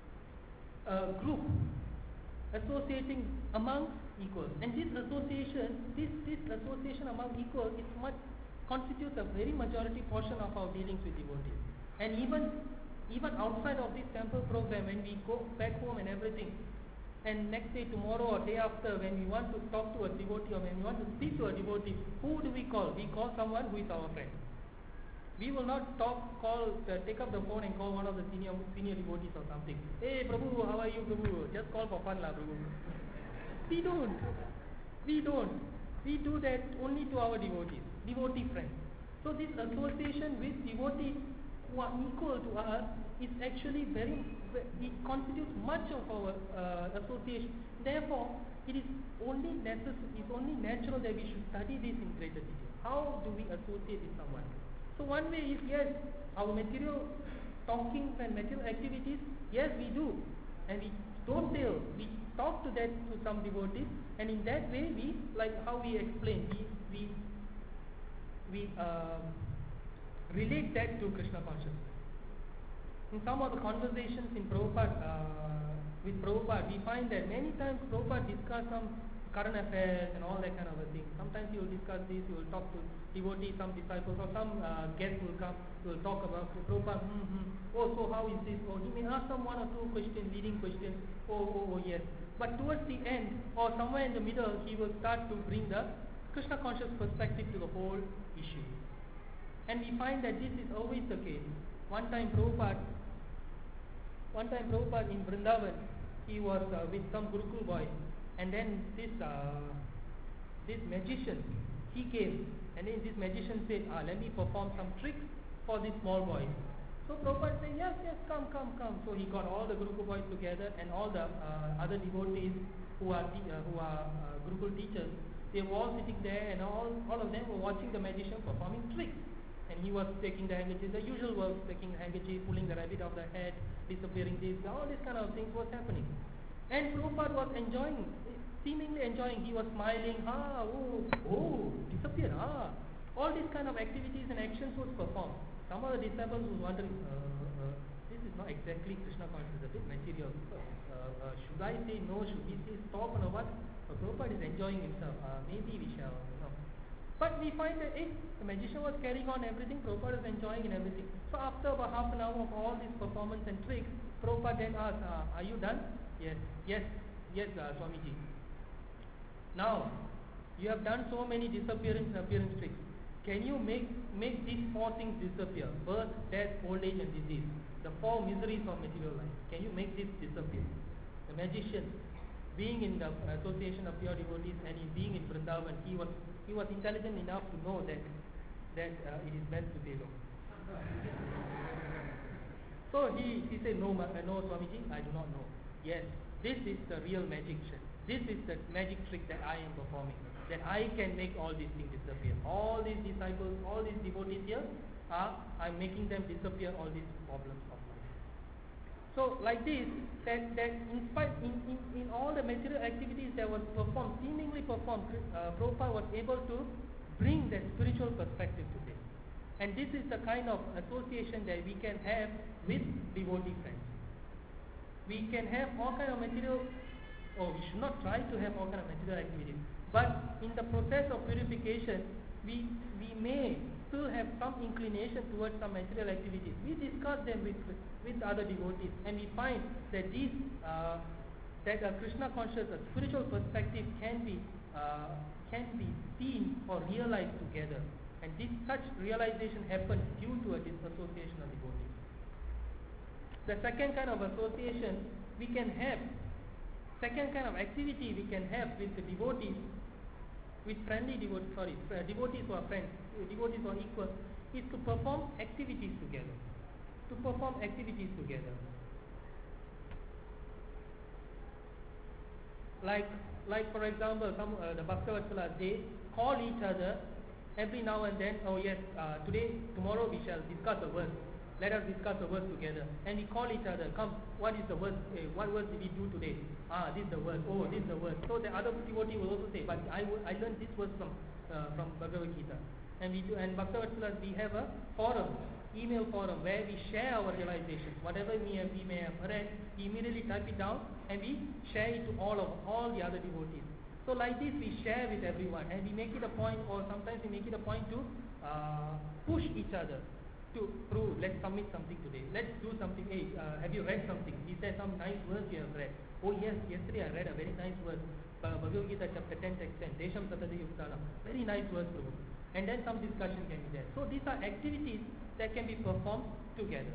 a group associating among equals. And this association, this this association among equals is much constitutes a very majority portion of our dealings with devotees. And even even outside of this temple program, when we go back home and everything, and next day, tomorrow or day after, when we want to talk to a devotee or when we want to speak to a devotee, who do we call? We call someone who is our friend. We will not talk, call, uh, take up the phone and call one of the senior senior devotees or something. Hey Prabhu, how are you Prabhu? Just call for fun lah Prabhu. We don't. We don't. We do that only to our devotees, devotee friends. So this association with devotees who are equal to us is actually very, it constitutes much of our uh, association. Therefore, it is only necessary, it's only natural that we should study this in greater detail. How do we associate with someone? So one way is, yes, our material talkings and material activities, yes, we do. And we don't tell, we talk to that to some devotees, and in that way we, like how we explain, we we we uh, relate that to Krishna consciousness. In some of the conversations in Prabhupada, uh, with Prabhupada, we find that many times Prabhupada discuss some current affairs and all that kind of a thing. Sometimes he will discuss this, he will talk to devotees, some disciples, or some uh, guests will come, he will talk about Prabhupada, hmm, hmm, oh, so how is this? Oh, he may ask some one or two questions, leading questions, oh, oh, oh, yes. But towards the end, or somewhere in the middle, he will start to bring the Krishna conscious perspective to the whole issue. And we find that this is always the case. One time Prabhupada, one time Prabhupada in Vrindavan, he was uh, with some Gurukul boys, and then this uh, this magician, he came, and then this magician said, ah, let me perform some tricks for these small boys. So Prabhupada said, yes, yes, come, come, come. So he got all the Gurukul boys together, and all the uh, other devotees who are te- uh, who are uh, Gurukul teachers, they were all sitting there, and all, all of them were watching the magician performing tricks. And he was taking the handkerchief, the usual work, taking the handkerchief, pulling the rabbit off the head, disappearing this, all these kind of things was happening. And Prabhupada was enjoying, seemingly enjoying. He was smiling, ah, oh, oh, disappeared, ah. All these kind of activities and actions was performed. Some of the disciples was wondering, uh, uh, this is not exactly Krishna consciousness, a bit material. Uh, uh, should I say no? Should we say stop or what? Uh, Prabhupada is enjoying himself. Uh, maybe we shall, you know. But we find that if the magician was carrying on everything, Prabhupada was enjoying in everything. So after about half an hour of all this performance and tricks, Prabhupada then asked, uh, are you done? Yes, yes, yes, uh, Swamiji. Now, you have done so many disappearance and appearance tricks. Can you make, make these four things disappear? Birth, death, old age and disease. The four miseries of material life. Can you make this disappear? The magician, being in the association of pure devotees and in being in Vrindavan, he was he was intelligent enough to know that that uh, it is best to say no. So he, he said, no, uh, no Swamiji, I do not know. yes, this is the real magic trick. This is the magic trick that I am performing. That I can make all these things disappear. All these disciples, all these devotees here, are I'm making them disappear all these problems of life. So like this, that, that in, spite, in, in, in all the material activities that was performed, seemingly performed, uh, Prabhupada was able to bring that spiritual perspective to this. And this is the kind of association that we can have with devotee friends. We can have all kind of material, or we should not try to have all kind of material activities. But in the process of purification, we, we may still have some inclination towards some material activities. We discuss them with, with other devotees, and we find that these, uh, that a Krishna conscious, a spiritual perspective can be, uh, can be seen or realized together. And this such realization happens due to a disassociation of devotees. The second kind of association we can have, second kind of activity we can have with the devotees, with friendly devotees, sorry, uh, devotees who are friends, devotees who are equal, is to perform activities together. To perform activities together. Like, like for example, some uh, the Bhaktavatsala, they call each other every now and then. Oh yes, uh, today, tomorrow we shall discuss a verse. Let us discuss a verse together. And we call each other. Come, what is the verse? Uh, what verse did we do today? Ah, this is the verse. Oh, this is the verse. So the other devotee will also say, but I, I learned this verse from uh, from Bhagavad Gita. And we do. And Bhaktavatsala, we have a forum, email forum, where we share our realizations. Whatever we have, we may have read, we immediately type it down and we share it to all of all the other devotees. So like this, we share with everyone, and we make it a point, or sometimes we make it a point to uh, push each other to prove. Let's submit something today. Let's do something. Hey, uh, have you read something? Is there some nice verse you have read? Oh yes, yesterday I read a very nice verse, uh, Bhagavad Gita chapter ten, text ten. Desham Satati Yuktana. Very nice verse, Prabhu. And then some discussion can be there. So these are activities that can be performed together.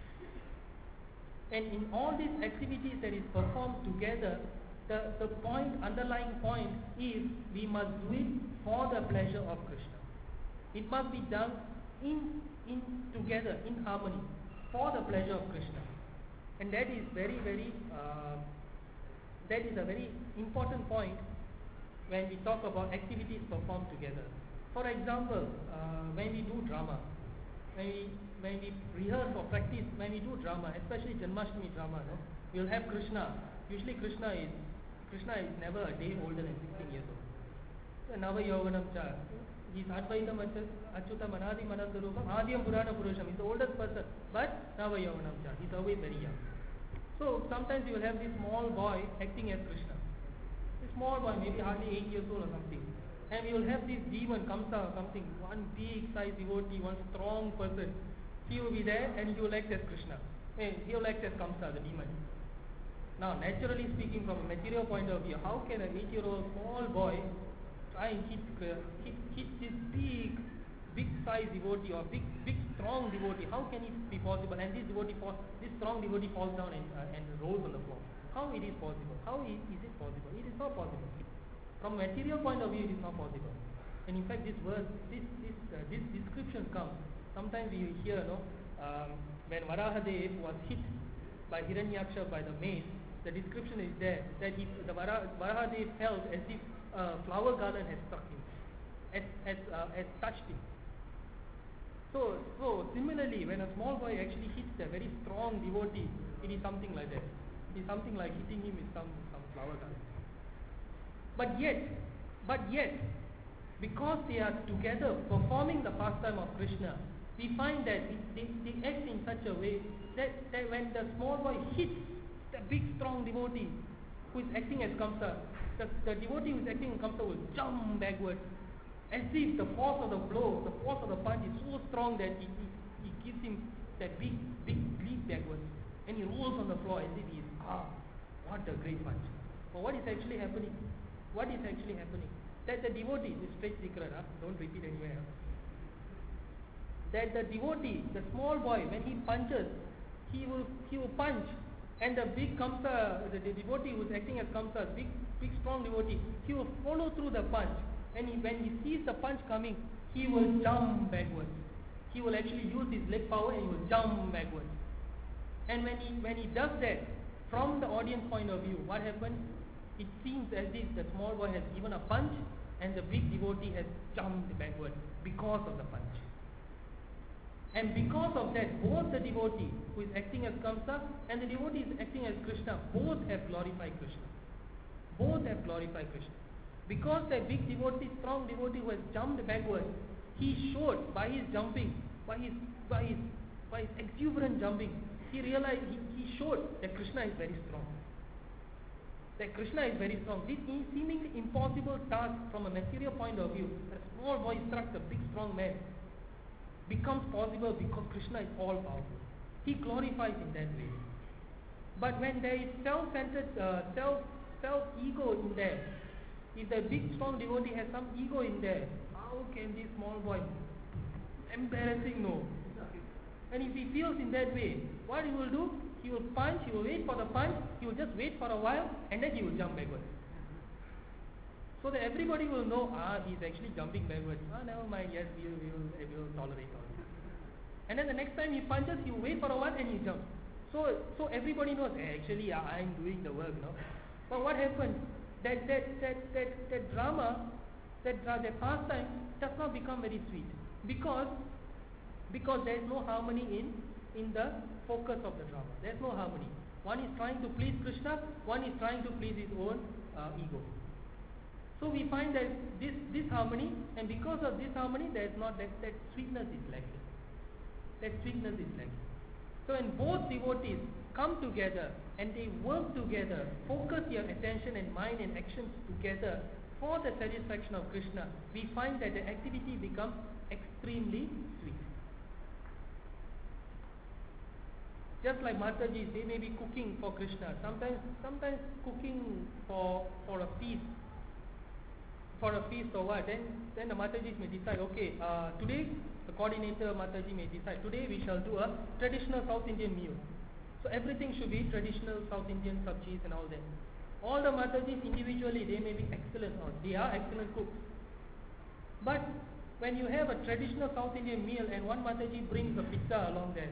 And in all these activities that is performed together, the, the point, underlying point is we must do it for the pleasure of Krishna. It must be done in, in together, in harmony, for the pleasure of Krishna. And that is very, very, uh, that is a very important point when we talk about activities performed together. For example, uh, when we do drama, when we, when we rehearse or practice, when we do drama, especially Janmashtami drama, no, we'll have Krishna. Usually Krishna is Krishna is never a day older than sixteen years old. Nava Yoganam Cha. He's Advaitam Achyutam Anadi Manandarupam Adiyam Purana Purusham. He's the oldest person, but Nava Yoganam Cha. He's always very young. So sometimes you will have this small boy acting as Krishna. This small boy, maybe hardly eight years old or something. And we will have this demon, Kamsa or something, one big size devotee, one strong person. He will be there and he will act as Krishna. He will act as Kamsa, the demon. Now, naturally speaking, from a material point of view, how can an eight-year-old small boy try and hit, uh, hit, hit this big, big size devotee or big, big strong devotee? How can it be possible? And this devotee, fall, this strong devotee falls down and, uh, and rolls on the floor. How it is possible? How is, is it possible? It is not possible. From a material point of view, it is not possible. And in fact, this verse, this, this, uh, this description comes. Sometimes we hear, no, um, when Varahadev was hit by Hiranyaksha by the mace, the description is there that he, the Vara, Varahadev felt as if a flower garden has struck him, has, has, uh, has touched him. So, so similarly, when a small boy actually hits a very strong devotee, it is something like that. It is something like hitting him with some, some flower garden. But yet, but yet, because they are together performing the pastime of Krishna, we find that it, they, they act in such a way that, that when the small boy hits the big strong devotee who is acting as Kamsa, the, the devotee who is acting as Kamsa will jump backwards as if the force of the blow, the force of the punch is so strong that it, it, it gives him that big, big leap backwards, and he rolls on the floor as if he is, ah, what a great punch. But what is actually happening? What is actually happening? That the devotee, this straight secret, huh? Don't repeat anywhere. Huh? That the devotee, the small boy, when he punches, he will he will punch, and the big Kamsa, the, the devotee who is acting as Kamsa, big big strong devotee, he will follow through the punch, and he, when he sees the punch coming, he will jump backwards. He will actually use his leg power and he will jump backwards. And when he when he does that, From the audience point of view, what happens? It seems as if the small boy has given a punch and the big devotee has jumped backward because of the punch. And because of that, both the devotee who is acting as Kamsa and the devotee is acting as Krishna, both have glorified Krishna. Both have glorified Krishna. Because that big devotee, strong devotee who has jumped backward, he showed by his jumping, by his, by his, by his exuberant jumping, he realized, he, he showed that Krishna is very strong. That Krishna is very strong. This seemingly impossible task from a material point of view, a small boy struck a big strong man, becomes possible because Krishna is all powerful. He glorifies in that way. But when there is self-centered, uh, self, self-ego in there, if the big strong devotee has some ego in there, how can this small boy? Embarrassing, no. And if he feels in that way, what he will do? He will punch, he will wait for the punch, he will just wait for a while, and then he will jump backwards. So that everybody will know, ah, he is actually jumping backwards. Ah, never mind, yes, we will, we will, we will tolerate all this. And then the next time he punches, he will wait for a while and he jumps. So, so everybody knows, eh, actually, I am doing the work, no? But what happens? That, that, that, that, that drama, that, uh, that pastime does not become very sweet. Because, because there is no harmony in, in the focus of the drama. There is no harmony. One is trying to please Krishna, one is trying to please his own uh, ego. So we find that this, this harmony, and because of this harmony, there is not that, that sweetness is lacking. That sweetness is lacking. So when both devotees come together and they work together, focus your attention and mind and actions together for the satisfaction of Krishna, we find that the activity becomes extremely sweet. Just like Mataji, they may be cooking for Krishna. Sometimes, sometimes cooking for for a feast, for a feast or what. Then, then the Matajis may decide. Okay, uh, today the coordinator Mataji may decide. Today we shall do a traditional South Indian meal. So everything should be traditional South Indian sabjis and all that. All the Matajis individually, they may be excellent, or they are excellent cooks. But when you have a traditional South Indian meal and one Mataji brings a pizza along there.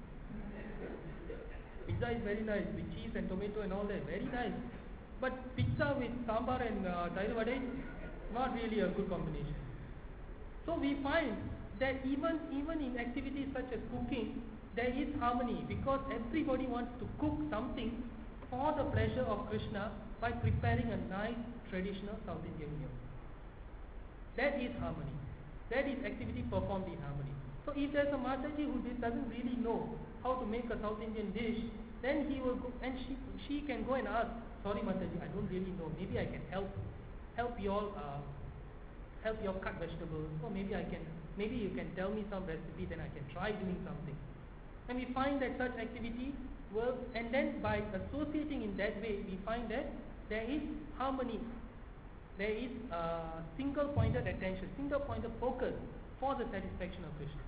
Pizza is very nice with cheese and tomato and all that, very nice. But pizza with sambar and uh, dail vade, not really a good combination. So we find that even even in activities such as cooking, there is harmony because everybody wants to cook something for the pleasure of Krishna by preparing a nice traditional South Indian meal. That is harmony. That is activity performed in harmony. So if there's a Mataji who doesn't really know how to make a South Indian dish, then he will go and she she can go and ask, sorry Mataji, I don't really know. Maybe I can help help you all uh, help you all cut vegetables, or maybe I can maybe you can tell me some recipe, then I can try doing something. And we find that such activity works, and then by associating in that way, we find that there is harmony. There is uh, single pointed attention, single pointed focus for the satisfaction of Krishna.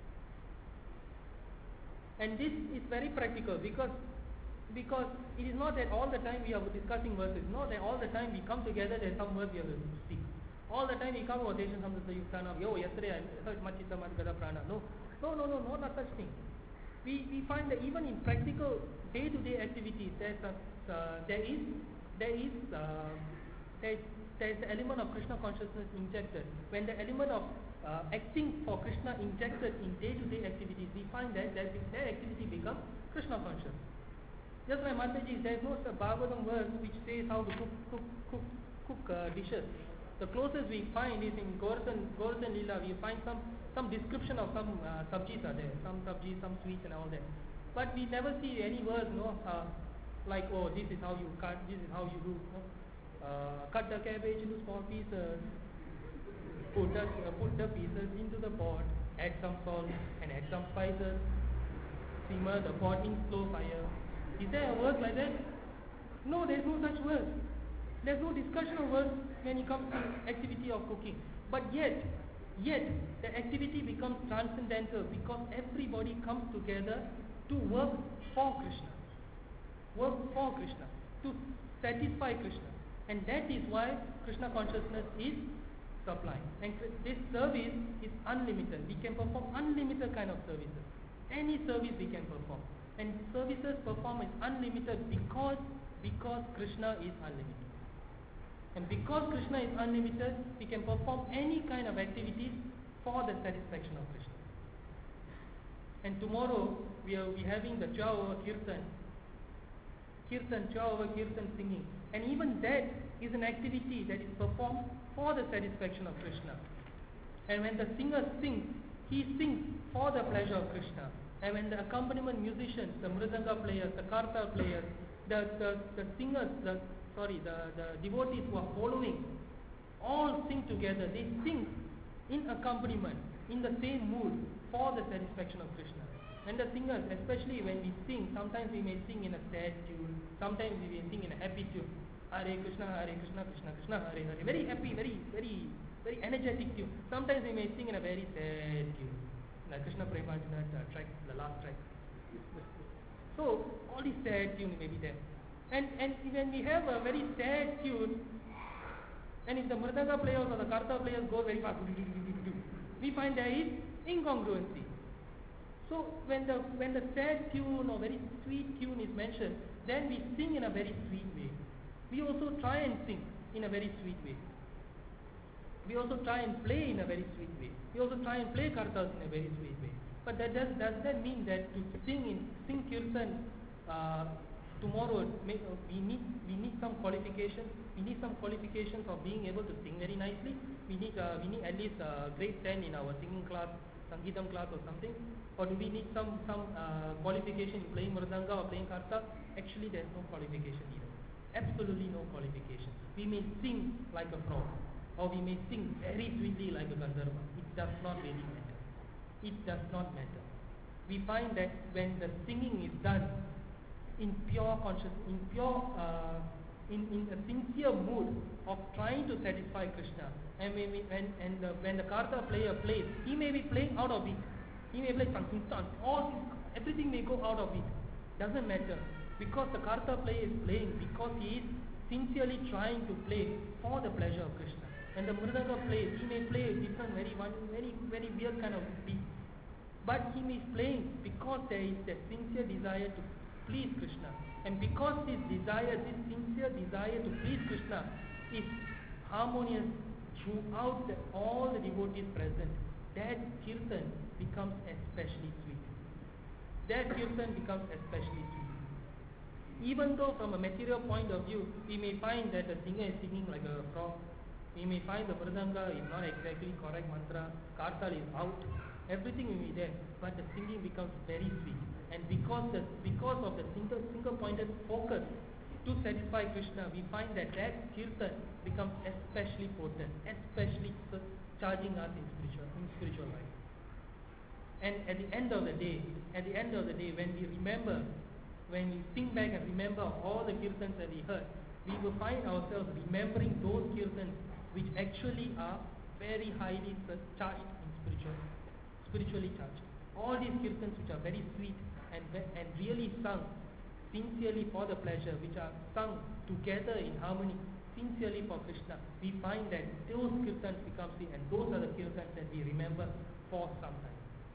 And this is very practical because because it is not that all the time we are discussing verses, not that all the time we come together there's some words we have to speak. All the time we come over Deshan Samsata Yuktana, yo, yesterday I heard Machita Madgada Prana. No, no, no, no, no, not such thing. We we find that even in practical day-to-day activities, there's a, uh, there is there is uh, there is there is the element of Krishna consciousness injected. When the element of uh, acting for Krishna injected in day-to-day activities, we find that that their activity becomes Krishna conscious. Just like Mataji, there is no Bhagavatam verse which says how to cook cook cook cook uh, dishes. The closest we find is in Govardhan Govardhan Lila. We find some some description of some uh, sabjis are there, some sabjis, some sweets and all that. But we never see any verse, no, uh, like oh, this is how you cut, this is how you do. No? Uh, cut the cabbage into small pieces, put the, uh, put the pieces into the pot, add some salt and add some spices, simmer the pot in slow fire. Is there a verse like that? No, there is no such verse. There is no discussion of verse when it comes to activity of cooking. But yet, yet the activity becomes transcendental because everybody comes together to work for Krishna. Work for Krishna. To satisfy Krishna. And that is why Krishna consciousness is sublime. And this service is unlimited. We can perform unlimited kind of services. Any service we can perform. And services performed is unlimited because, because Krishna is unlimited. And because Krishna is unlimited, we can perform any kind of activities for the satisfaction of Krishna. And tomorrow we are we having the twelve hour Kirtan. Kirtan, twelve hour Kirtan singing. And even that is an activity that is performed for the satisfaction of Krishna. And when the singer sings, he sings for the pleasure of Krishna. And when the accompaniment musicians, the mridanga players, the kartal players, the, the, the singers, the sorry, the, the devotees who are following, all sing together. They sing in accompaniment, in the same mood, for the satisfaction of Krishna. And the singers, especially when we sing, sometimes we may sing in a sad tune, sometimes we may sing in a happy tune. Hare Krishna, Hare Krishna, Krishna Krishna, Hare Hare. Very happy, very, very, very energetic tune. Sometimes we may sing in a very sad tune. Like Krishna Premanjana uh, track, the last track. So, all these sad tunes may be there. And, and when we have a very sad tune, and if the mridanga players or the karta players go very fast, we find there is incongruency. So when the when the sad tune or very sweet tune is mentioned, then we sing in a very sweet way. We also try and sing in a very sweet way. We also try and play in a very sweet way. We also try and play kartas in a very sweet way. But that does does that mean that to sing in sing kirtan uh, tomorrow may, uh, we need we need some qualifications. We need some qualifications of being able to sing very nicely. We need uh, we need at least uh, grade ten in our singing class, Sangeetam class or something. Or do we need some some uh, qualification in playing mridanga or playing karta? Actually, there is no qualification either. Absolutely no qualification. We may sing like a frog, or we may sing very sweetly like a gandharva. It does not really matter. It does not matter. We find that when the singing is done in pure conscious, in pure, uh, in, in a sincere mood of trying to satisfy Krishna, and when, we, when, and the, when the karta player plays, he may be playing out of it. He may play Sankirtan, all everything may go out of it. Doesn't matter, because the karta player is playing because he is sincerely trying to play for the pleasure of Krishna. And the mridanga plays, he may play a different, very one, very very weird kind of beat, but he is playing because there is that sincere desire to please Krishna. And because this desire, this sincere desire to please Krishna is harmonious throughout the, all the devotees present, that kirtan becomes especially sweet. That kirtan becomes especially sweet. Even though from a material point of view, we may find that the singer is singing like a frog, we may find the mridanga is not exactly correct mantra, kartal is out, everything will be there, but the singing becomes very sweet. And because the because of the single single pointed focus to satisfy Krishna, we find that that kirtan becomes especially potent, especially charging us in spiritual in spiritual life. And at the end of the day, at the end of the day, when we remember, when we think back and remember all the kirtans that we heard, we will find ourselves remembering those kirtans which actually are very highly charged in spiritual, spiritually charged. All these kirtans which are very sweet and and really sung sincerely for the pleasure, which are sung together in harmony, sincerely for Krishna, we find that those kirtans become sweet, and those are the kirtans that we remember for some time.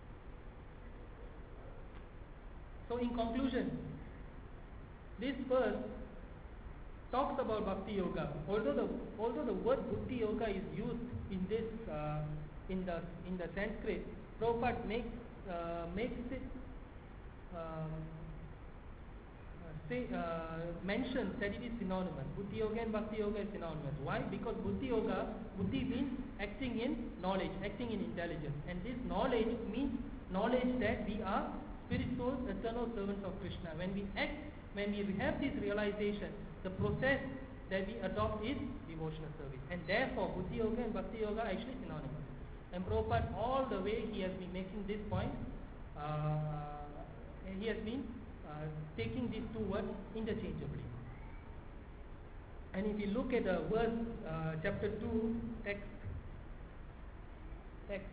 So in conclusion, this verse talks about Bhakti Yoga. Although the although the word Bhakti Yoga is used in this uh, in the in the Sanskrit, Prabhupada makes uh, makes it um, uh, say uh, mentions that it is synonymous. Bhakti Yoga and Bhakti Yoga is synonymous. Why? Because Bhakti Yoga, Buddhi means acting in knowledge, acting in intelligence, and this knowledge means knowledge that we are spiritual, eternal servants of Krishna. When we act, when we have this realization, the process that we adopt is devotional service. And therefore, Buddhi Yoga and Bhakti Yoga are actually synonymous. And Prabhupada, all the way he has been making this point, uh, he has been uh, taking these two words interchangeably. And if you look at the verse, uh, chapter two, text, text,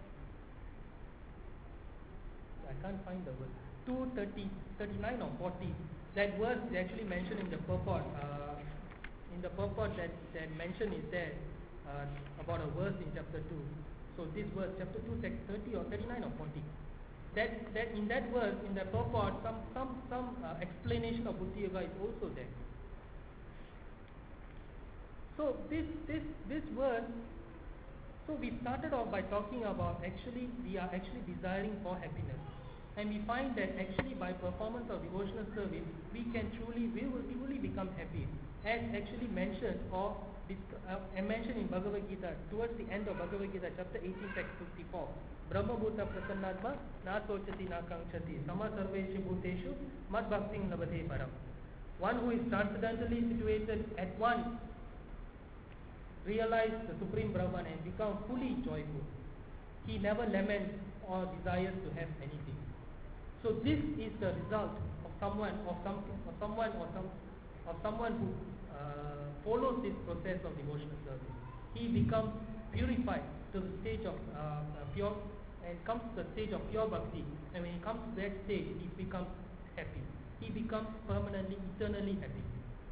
I can't find the verse, two thirty, thirty-nine or forty, that verse is actually mentioned in the purport. Uh, in the purport that, that mention is there uh, about a verse in chapter two. So this verse, chapter two, text thirty or thirty-nine or forty. that, that in that verse, in the purport, some, some, some uh, explanation of Buddhi Yoga is also there. So this, this, this verse, so we started off by talking about actually, we are actually desiring for happiness. And we find that actually by performance of devotional service, we can truly, we will truly become happy. As actually mentioned or uh, mentioned in Bhagavad Gita, towards the end of Bhagavad Gita, chapter eighteen, text fifty-four. Brahma Bhuta Prasannatma, Na Sochati Na Kankshati, Sama Sarveshu Bhuteshu, Mad Bhakting Labhate Param. One who is transcendentally situated at once, realize the Supreme Brahman and become fully joyful. He never laments or desires to have anything. So this is the result of someone, of something, of someone, or some, of someone who uh, follows this process of devotional service. He becomes purified to the stage of uh, pure, and comes to the stage of pure bhakti. And when he comes to that stage, he becomes happy. He becomes permanently, eternally happy.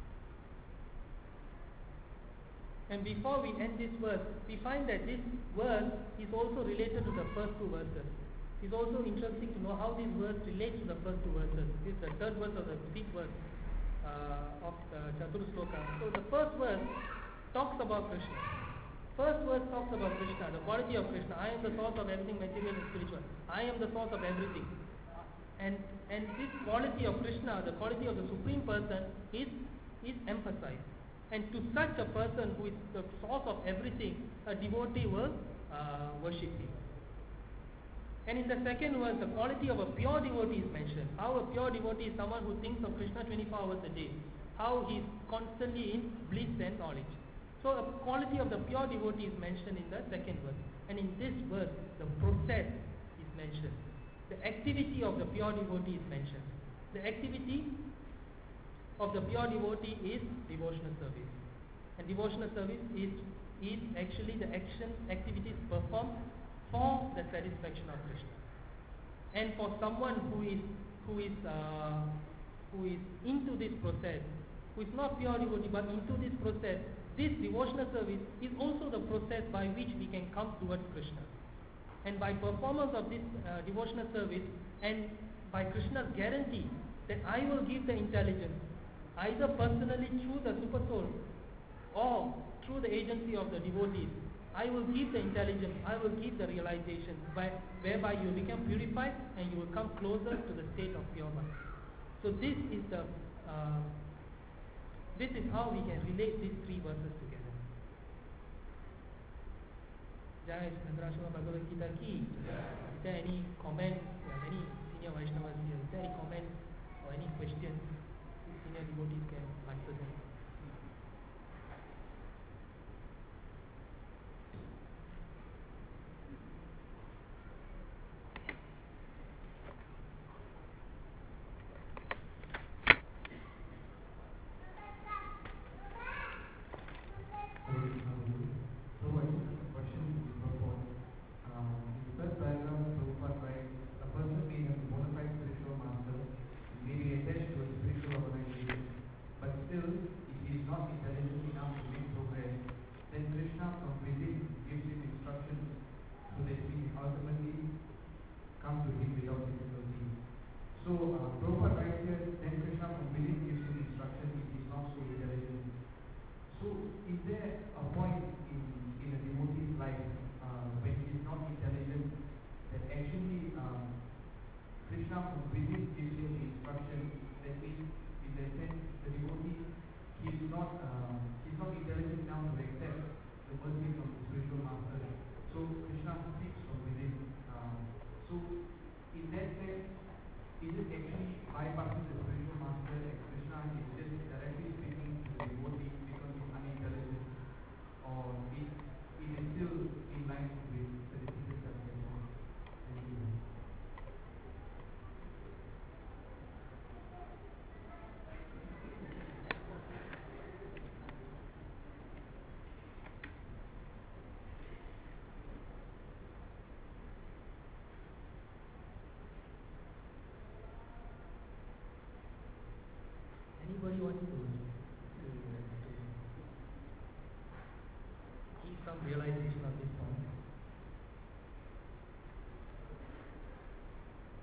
And before we end this verse, we find that this verse is also related to the first two verses. It's also interesting to know how this verse relates to the first two verses. This is the third verse of the fifth verse uh, of the Chatur Sloka. So the first verse talks about Krishna. First verse talks about Krishna, the quality of Krishna. I am the source of everything material and spiritual. I am the source of everything. And and this quality of Krishna, the quality of the Supreme Person, is is emphasized. And to such a person who is the source of everything, a devotee will uh, worship him. And in the second verse, the quality of a pure devotee is mentioned. How a pure devotee is someone who thinks of Krishna twenty-four hours a day. How he is constantly in bliss and knowledge. So the quality of the pure devotee is mentioned in the second verse. And in this verse, the process is mentioned. The activity of the pure devotee is mentioned. The activity of the pure devotee is devotional service. And devotional service is, is actually the action, activities performed for the satisfaction of Krishna. And for someone who is who is uh, who is into this process, who is not pure devotee but into this process, this devotional service is also the process by which we can come towards Krishna. And by performance of this uh, devotional service, and by Krishna's guarantee that I will give the intelligence, either personally through the super soul or through the agency of the devotees, I will give the intelligence, I will give the realization, by, whereby you become purified and you will come closer to the state of pure bhakti. So this is the uh, this is how we can relate these three verses together. Jai Sandrashma Bhagavad Gita ki. Is there any comments? There are many senior Vaishnavas here. Is there any comments or any questions? Senior devotees can answer them. Anybody wants to, to, to give some realization on this point?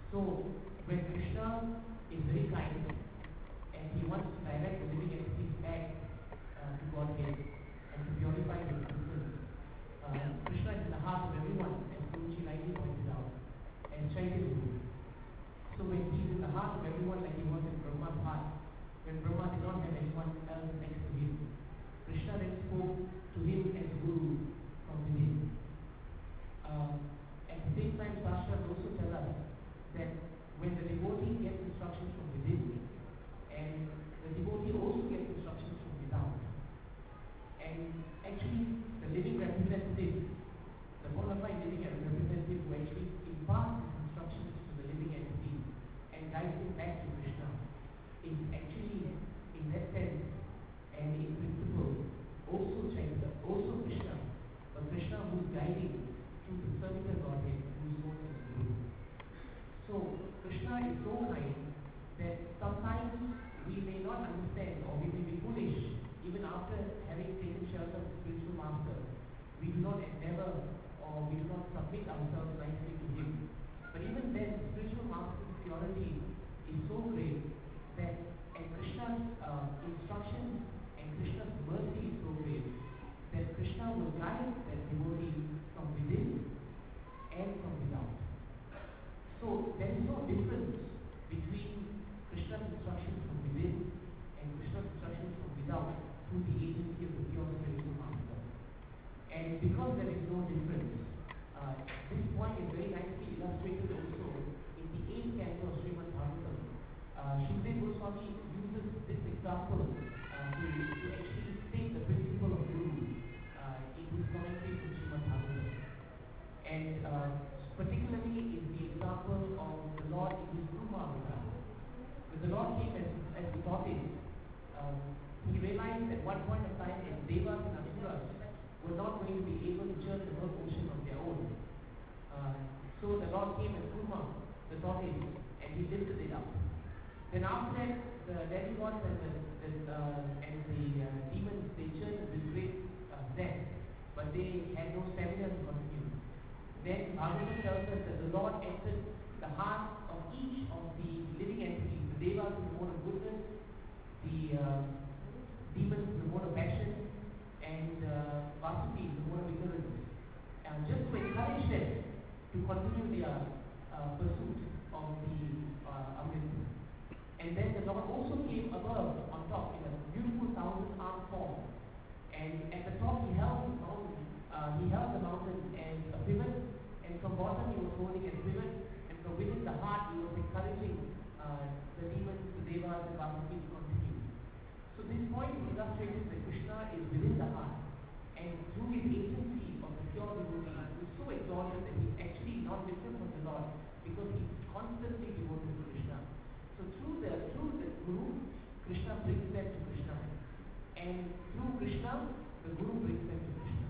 So when Krishna is very kind and he wants to direct the living entities back uh, to Godhead and to purify the existence, uh, Krishna is in the heart of everyone, as Guruji rightly pointed out, and Chaitanya Guru. So when he's in the heart of everyone, like he was in Brahma's heart, when Brahma did not have anyone else next to him, Krishna then spoke to him as Guru from within. Um, at the same time, Shastras also tell us that when the devotee gets instructions from within, and the devotee also gets instructions from without, and actually the living representative, the bona fide living representative who actually imparts his instructions to the living entity and guides him back to Krishna, is actually, in that sense, and in principle, also Chaitanya, also Krishna, but Krishna who is guiding through the servitor Godhead who is known as Guru. So Krishna is so kind that sometimes we may not understand, or we may be foolish even after having taken shelter of the spiritual master. We do not endeavor or we do not submit ourselves nicely to him. But even then, the spiritual master's purity is so great that, and Krishna's uh, instructions and Krishna's mercy is so great that Krishna will guide that devotee from within and from without. So there is no difference between Krishna's instructions from within and Krishna's instructions from without through the agency of the pure spiritual master. And because there is no difference, uh, this point is very nicely illustrated also in the eighth canto of Srimad Bhagavatam. Uh, Shukdev Goswami uses this example uh, to, to actually state the principle of Guru uh, in his commentary to Srimad Bhagavatam. And uh, particularly is the example of the Lord in his Kurma avatar. When the Lord came as, as the tortoise, um, he realized at one point of time that Devas and Asuras were not going to be able to churn the whole ocean on their own. Uh, so the Lord came as Kurma, the tortoise, and he lifted it up. Then after that, the demigods and the, the, uh, and the uh, demons, they churned with great uh, zest, but they had no stamina to continue. Then Bhagavatam tells us that the Lord entered the heart of each of the living entities, the Devas in the mode of goodness, the uh, demons in the mode of passion, and uh, Vasuki in the mode of ignorance, uh, just to encourage them to continue their uh, pursuit of the uh, Amrit. And then the Lord also came above, on top, in a beautiful thousand-armed form. And at the top he held his mountain, uh, he held the mountain as a pivot, and from bottom he was holding a pivot, and from within the heart he was encouraging uh, the demons, the devas, and Vasuki to continue. So this point is illustrated that Krishna is within the heart, and through his agency of the pure devotee, he is so exalted that he is actually not different from the Lord, because he is constantly devoted to Krishna. So through the through the Guru, Krishna brings them to Krishna, and through Krishna, the Guru brings them to Krishna.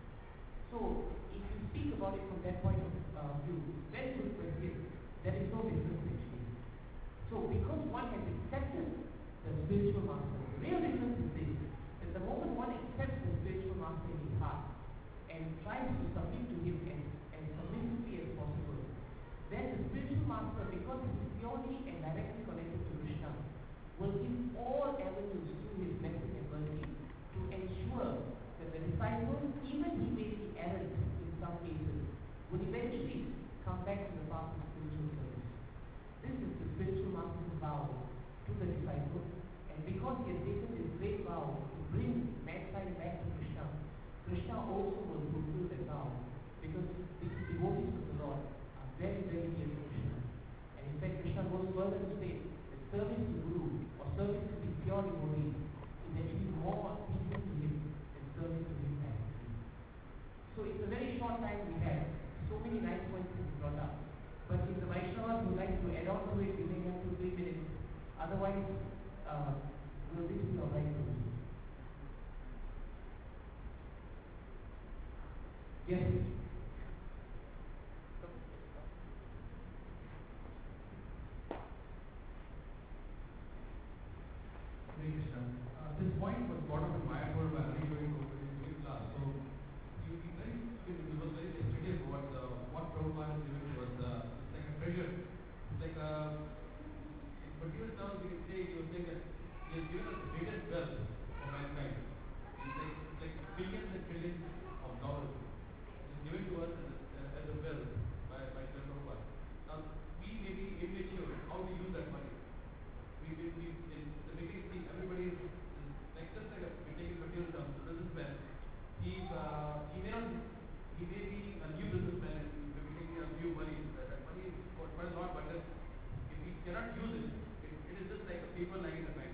So if you speak about it from that point of uh, view, very good question. There is no difference actually. So because one has accepted the spiritual master, the real difference is this: that the moment one accepts the spiritual master in his heart and tries to submit to him as, as submissively as possible, then the spiritual master, because he is purely and directly connected to Krishna, will give all avenues through his blessing and mercy to ensure that the disciple, even he may be errant in some cases, would eventually come back to the path of spiritual service. This is the spiritual master's vow to the disciple, and because he has taken this great vow to bring mankind back to Krishna, Krishna also will fulfill that vow, because the devotees of the Lord are very, very dear to Krishna. And in fact, Krishna goes further to say that service to Guru, or service to his pure devotee, is actually more pleasing to him than service to him directly. So it's a very short time we have. So many nice points to be brought up. But if the Vaishnavas would like to add on to it, we may have two, three minutes. Otherwise, uh, will this be alright for you? Yes. Hare Krishna. Uh, this point was brought up in Mayapur by Hari during during class. So you be very, it was very descriptive what uh, what Prabhupada is giving to us. Uh, it's like a treasure. It's saying that he has given us the greatest wealth for mankind. It's like, it's like billions and trillions of dollars. It is given to us as a, as a wealth by, by Srila Prabhupada. Now, we may be immature how to use that money. We, we, we in the beginning, see, everybody is, is like, just like a, we're taking material terms, the businessman, he, uh, he may not, he may be a new businessman and he may be taking a new money. That, that money is quite quite a lot, but then if we cannot use it, it, it is just like a paper lying in the bank.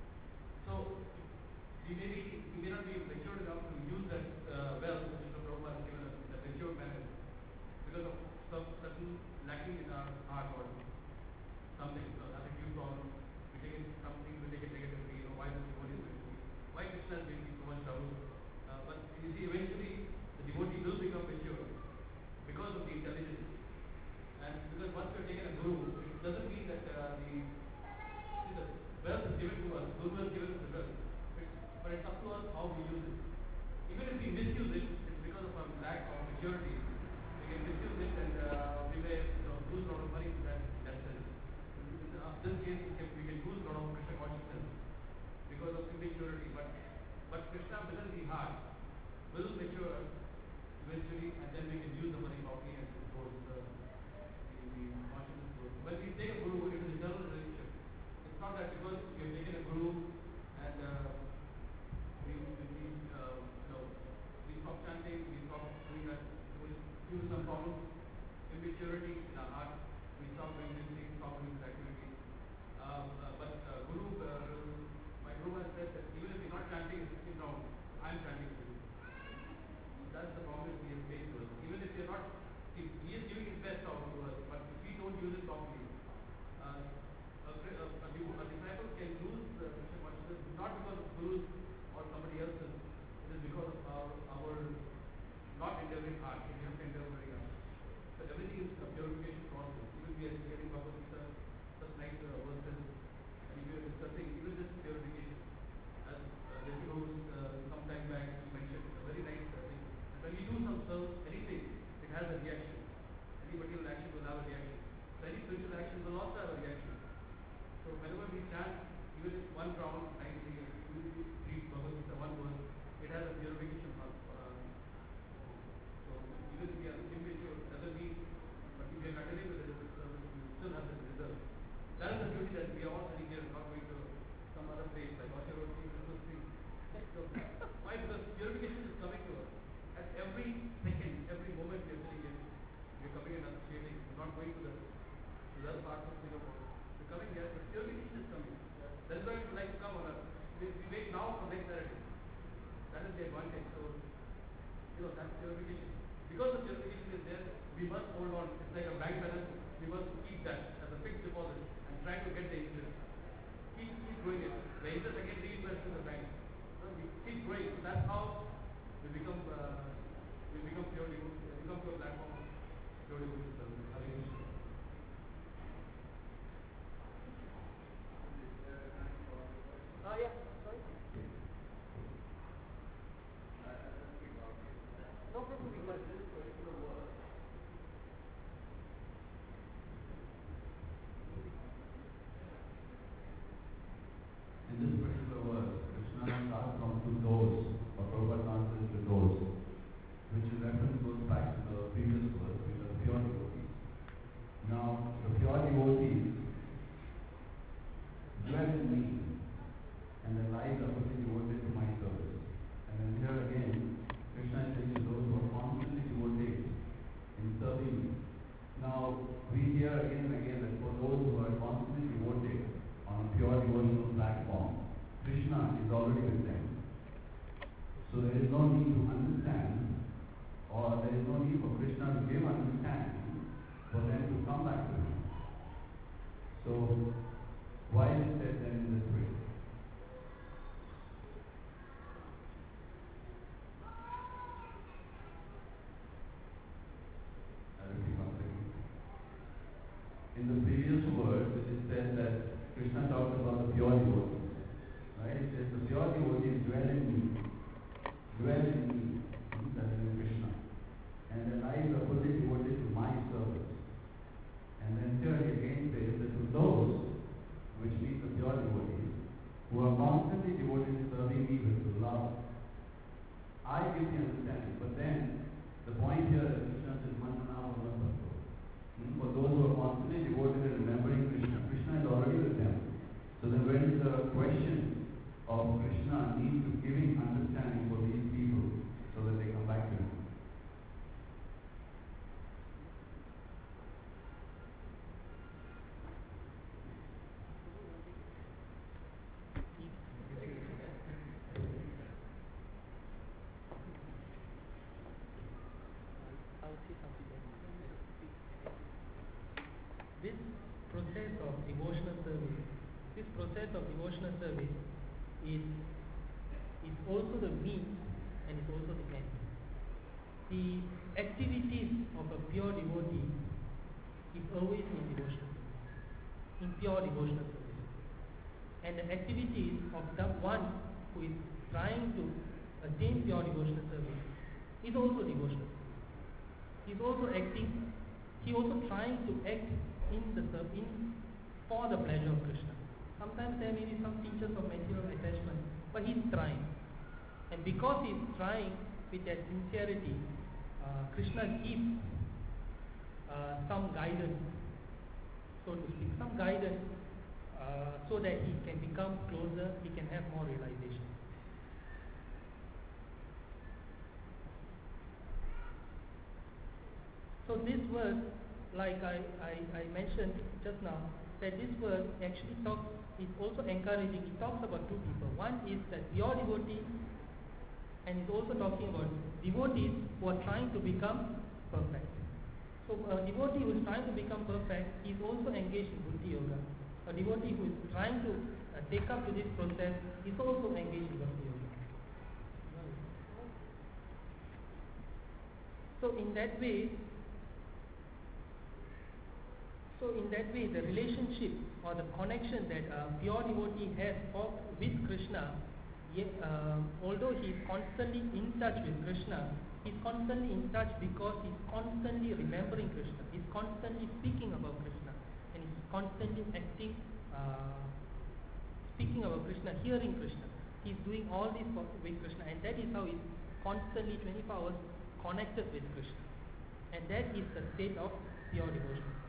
So, we may be, we may not be mature enough to use that uh, wealth which the Prabhupada has given us in a mature manner because of some certain lacking in our heart or something, uh, attitude problem. We take it, something we take it negatively, you know, why this devotee is going to be, why Krishna is making so much trouble. Uh, but you see, eventually the devotee will become mature because of the intelligence. And because once we are taken a guru, it doesn't mean that uh, the, see, the wealth is given to us, guru has given us the wealth. It's, but it's up to us how we use it. Even if we misuse it, it's because of our lack of maturity. We can misuse it and uh, we may, you know, lose a lot of money in that, that sense. In uh, this case, we can, we can lose a lot of Krishna consciousness because of immaturity. But, but Krishna within the heart will mature eventually, and then we can use the money properly and it goes, uh, the, the consciousness goes. When we take a guru, it is an eternal relationship. It's not that because we have taken a guru and uh, we, we, we uh, you know, we stop chanting, we stop doing that, due to some problem, immaturity in our heart, we stop doing this thing, stop doing this activity. Um, uh, but uh, Guru, uh, my Guru has said that even if we're not chanting, it's sitting down, I'm chanting for you. That's the promise he has made to us. Even if we're not, he, he is giving his best out to us, but if we don't use it properly, uh, a, a, a, a disciple can lose the Krishna consciousness not because of Guru's or somebody else's, it is because of our, our not endeavoring heart. We have to endeavor very hard. So everything is a purification process. Even we are hearing Bhagavad Gita, such nice uh, verses, and we are discussing even this purification. As uh, the Guru uh, some time back mentioned, a very nice uh, thing. And when we do some service, anything, it has a reaction. Any material action will have a reaction. So any spiritual action will also have a reaction. So whenever we chant, even if one round, nicely, even if we read Bhagavad Gita, one verse, it has a purification of uh, so even if we are immature, doesn't mean, but if we are continuing with the service, we will still have the result. That is the beauty that we are all sitting here, not going to some other place like Orchard Road, Christmas tree. So, why? Because purification is coming to us. At every second, every moment we are sitting here, we are coming and associating. We are not going to the, to the other parts of Singapore. We are coming here, but purification is coming. That is why we would like to come on earth. We, we wait now for next Saturday. That is the advantage. So, you know, that's purification. Because the purification is there, we must hold on. It's like a bank balance. We must keep that as a fixed deposit and try to get the interest. Keep, keep growing it. The interest again reinvest in the bank. So we keep growing. So that's how we become uh, we become pure devotees. We become to a platform of pure devotees. Hare Krishna. Ah, yeah. Sorry. No problem. We can. In this particular verse, Krishna starts from two doors, or Prabhupada translates the doors, which in reference goes back to the previous verse, which are pure devotees. Now, the pure devotees dwell in me, and their lives are fully devoted to my service. And then here again, Krishna is saying to those who are constantly devoted in serving me. Now, we hear again and again that for those who are constantly devoted on a pure devotional platform, Krishna is already with them. So there is no need to understand, or there is no need for Krishna to give understanding for them to come back to him. So why is it said then in this way? I repeat once again. In the previous verse, it is said that Krishna talks about the pure devotees. Right? It says the pure devotees dwell in me. Dwell in me. That is in Krishna. And their lives are fully devoted to my service. And then here he again says that to those, which means the pure devotees, of devotional service, this process of devotional service is is also the means and is also the end. The activities of a pure devotee is always in devotional service, in pure devotional service. And the activities of the one who is trying to attain pure devotional service is also devotional service. He is also acting, he also trying to act in the ser- in for the pleasure of Krishna. Sometimes there may be some features of material attachment, but he is trying. And because he is trying with that sincerity, uh, Krishna gives uh, some guidance, so to speak, some guidance uh, so that he can become closer, he can have more realization. So this verse, like I, I, I mentioned just now, that this verse actually talks, is also encouraging. It talks about two people. One is that pure devotee, and it's also talking about devotees who are trying to become perfect. So a devotee who is trying to become perfect is also engaged in Bhakti Yoga. A devotee who is trying to uh, take up to this process is also engaged in Bhakti Yoga. So in that way, so in that way, the relationship or the connection that a pure devotee has for, with Krishna, yet, uh, although he is constantly in touch with Krishna, he is constantly in touch because he is constantly remembering Krishna, he is constantly speaking about Krishna, and he is constantly acting, uh, speaking about Krishna, hearing Krishna. He is doing all this for, with Krishna, and that is how he is constantly twenty-four hours connected with Krishna. And that is the state of pure devotion.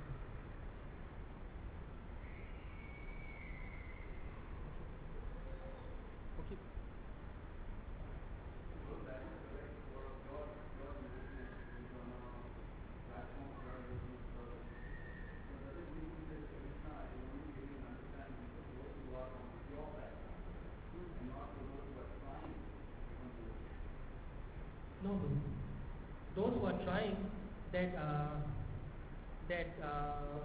Okay. No, no. Those who are trying, that uh, that uh,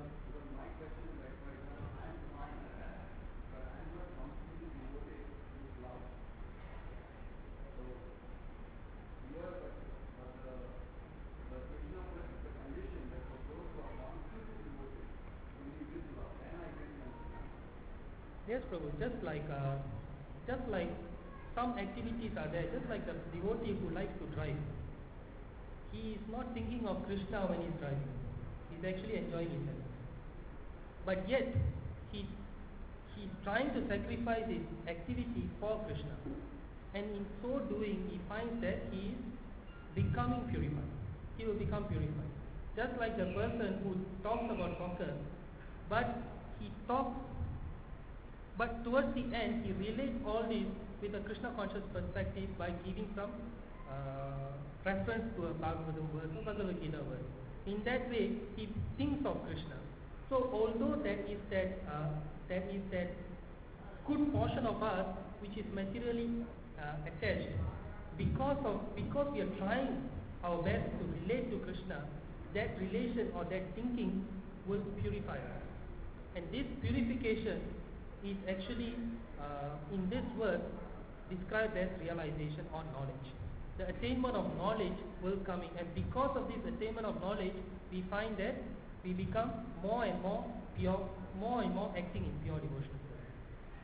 yes, Prabhu. Just like uh, just like some activities are there. Just like the devotee who likes to drive, he is not thinking of Krishna when he is driving. He is actually enjoying himself. But yet, he he is trying to sacrifice his activity for Krishna, and in so doing, he finds that he is becoming purified. He will become purified. Just like the person who talks about soccer, but he talks, but towards the end, he relates all this with a Krishna conscious perspective by giving some uh, reference to a Bhagavatam verse or Bhagavad Gita verse. In that way, he thinks of Krishna. So, although there is that uh, there is that good portion of us which is materially uh, attached, because of because we are trying our best to relate to Krishna, that relation or that thinking will purify us. And this purification is actually uh, in this verse described as realization or knowledge. The attainment of knowledge will come in, and because of this attainment of knowledge, we find that we become more and more pure, more and more acting in pure devotional service.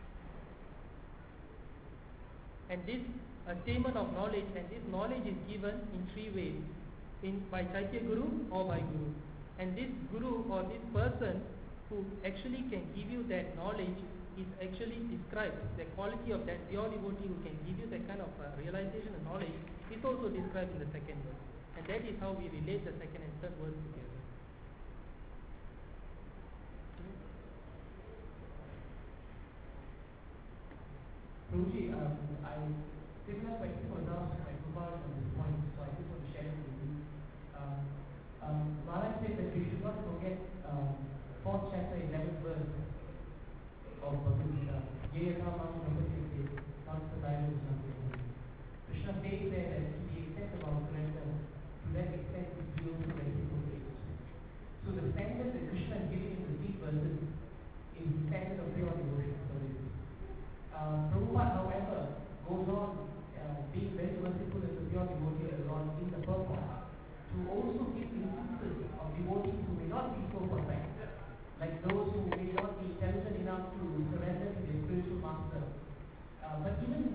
And this attainment of knowledge, and this knowledge is given in three ways, in by Chaitya Guru or by Guru. And this Guru or this person who actually can give you that knowledge is actually described. The quality of that pure devotee who can give you that kind of uh, realization and knowledge is also described in the second verse. And that is how we relate the second and third verse together. Prabhuji, um, I similar question was asked by Gopal on this point, so I just want to share it with you. Um, um, Maharaj said that we should not forget um, fourth chapter, eleventh verse of Bhagavad Gita. Krishna says there that to the extent of our surrender, to that extent we will also reciprocate. So the standard that Krishna is giving in the three verses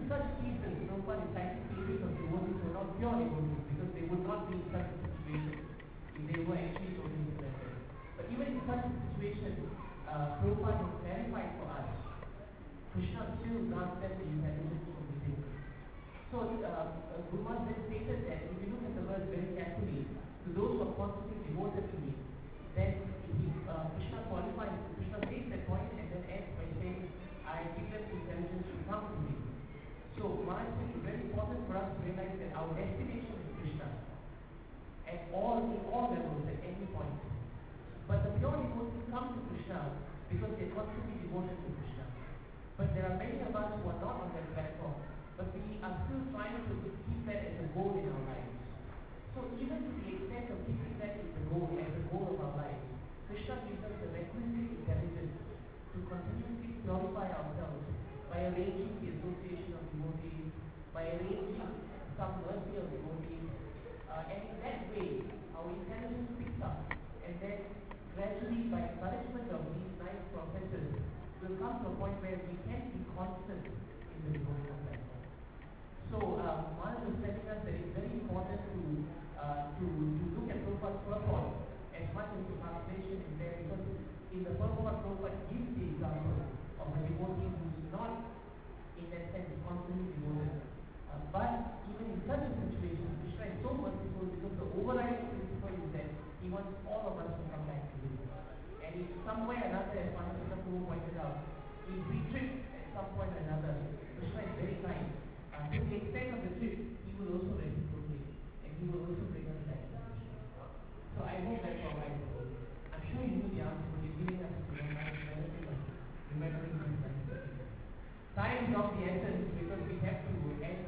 such cases, Prabhupada is citing cases of devotees who are not pure devotees because they would not be in such a situation if they were actually totally surrendered. But even in such a situation, uh, Prabhupada has clarified for us, Krishna still grants them the intelligence from within. So, uh, uh, Guru Maharaj then stated that if you look at the verse very carefully, to those who are constantly devoted to me, then he, uh, Krishna qualifies, Krishna takes that point and then ends by saying, I give them the intelligence to come to me. So, Maharaj said it's very important for us to realize that our destination is Krishna at all, in all levels, at any point. But the pure devotees come to Krishna because they are constantly devoted to Krishna. But there are many of us who are not on that platform, but we are still trying to keep that as a goal in our lives. So even to the extent of keeping that as a goal, as a goal of our lives, Krishna gives us the requisite intelligence to continuously purify ourselves by arranging the association of devotees, by arranging some mercy of devotees, uh, and in that way, our intelligence picks up, and then gradually, by encouragement of these nice processes, we'll come to a point where we can be constant in the devotional platform. So, uh, Maharaj was telling us that it's very important to uh, to, to look at Prabhupada's purport as much as the translation is there, because in the purport, Prabhupada gives the example of a devotee who's not, in that sense, constantly devoted. Uh, but even in such a situation, Krishna is so merciful because the overriding principle is that he wants all of us to come back to him. And if somewhere or another, as Manasika Prabhu pointed out, if we trip at some point or another, Krishna is very kind. Uh, to the extent of the trip, he will also reciprocate, and he will also bring us back to Krishna. So I hope that's all right. I'm sure you knew the answer, but you're giving us a nice benefit of remembering these nice things. Time is of the essence because we have to end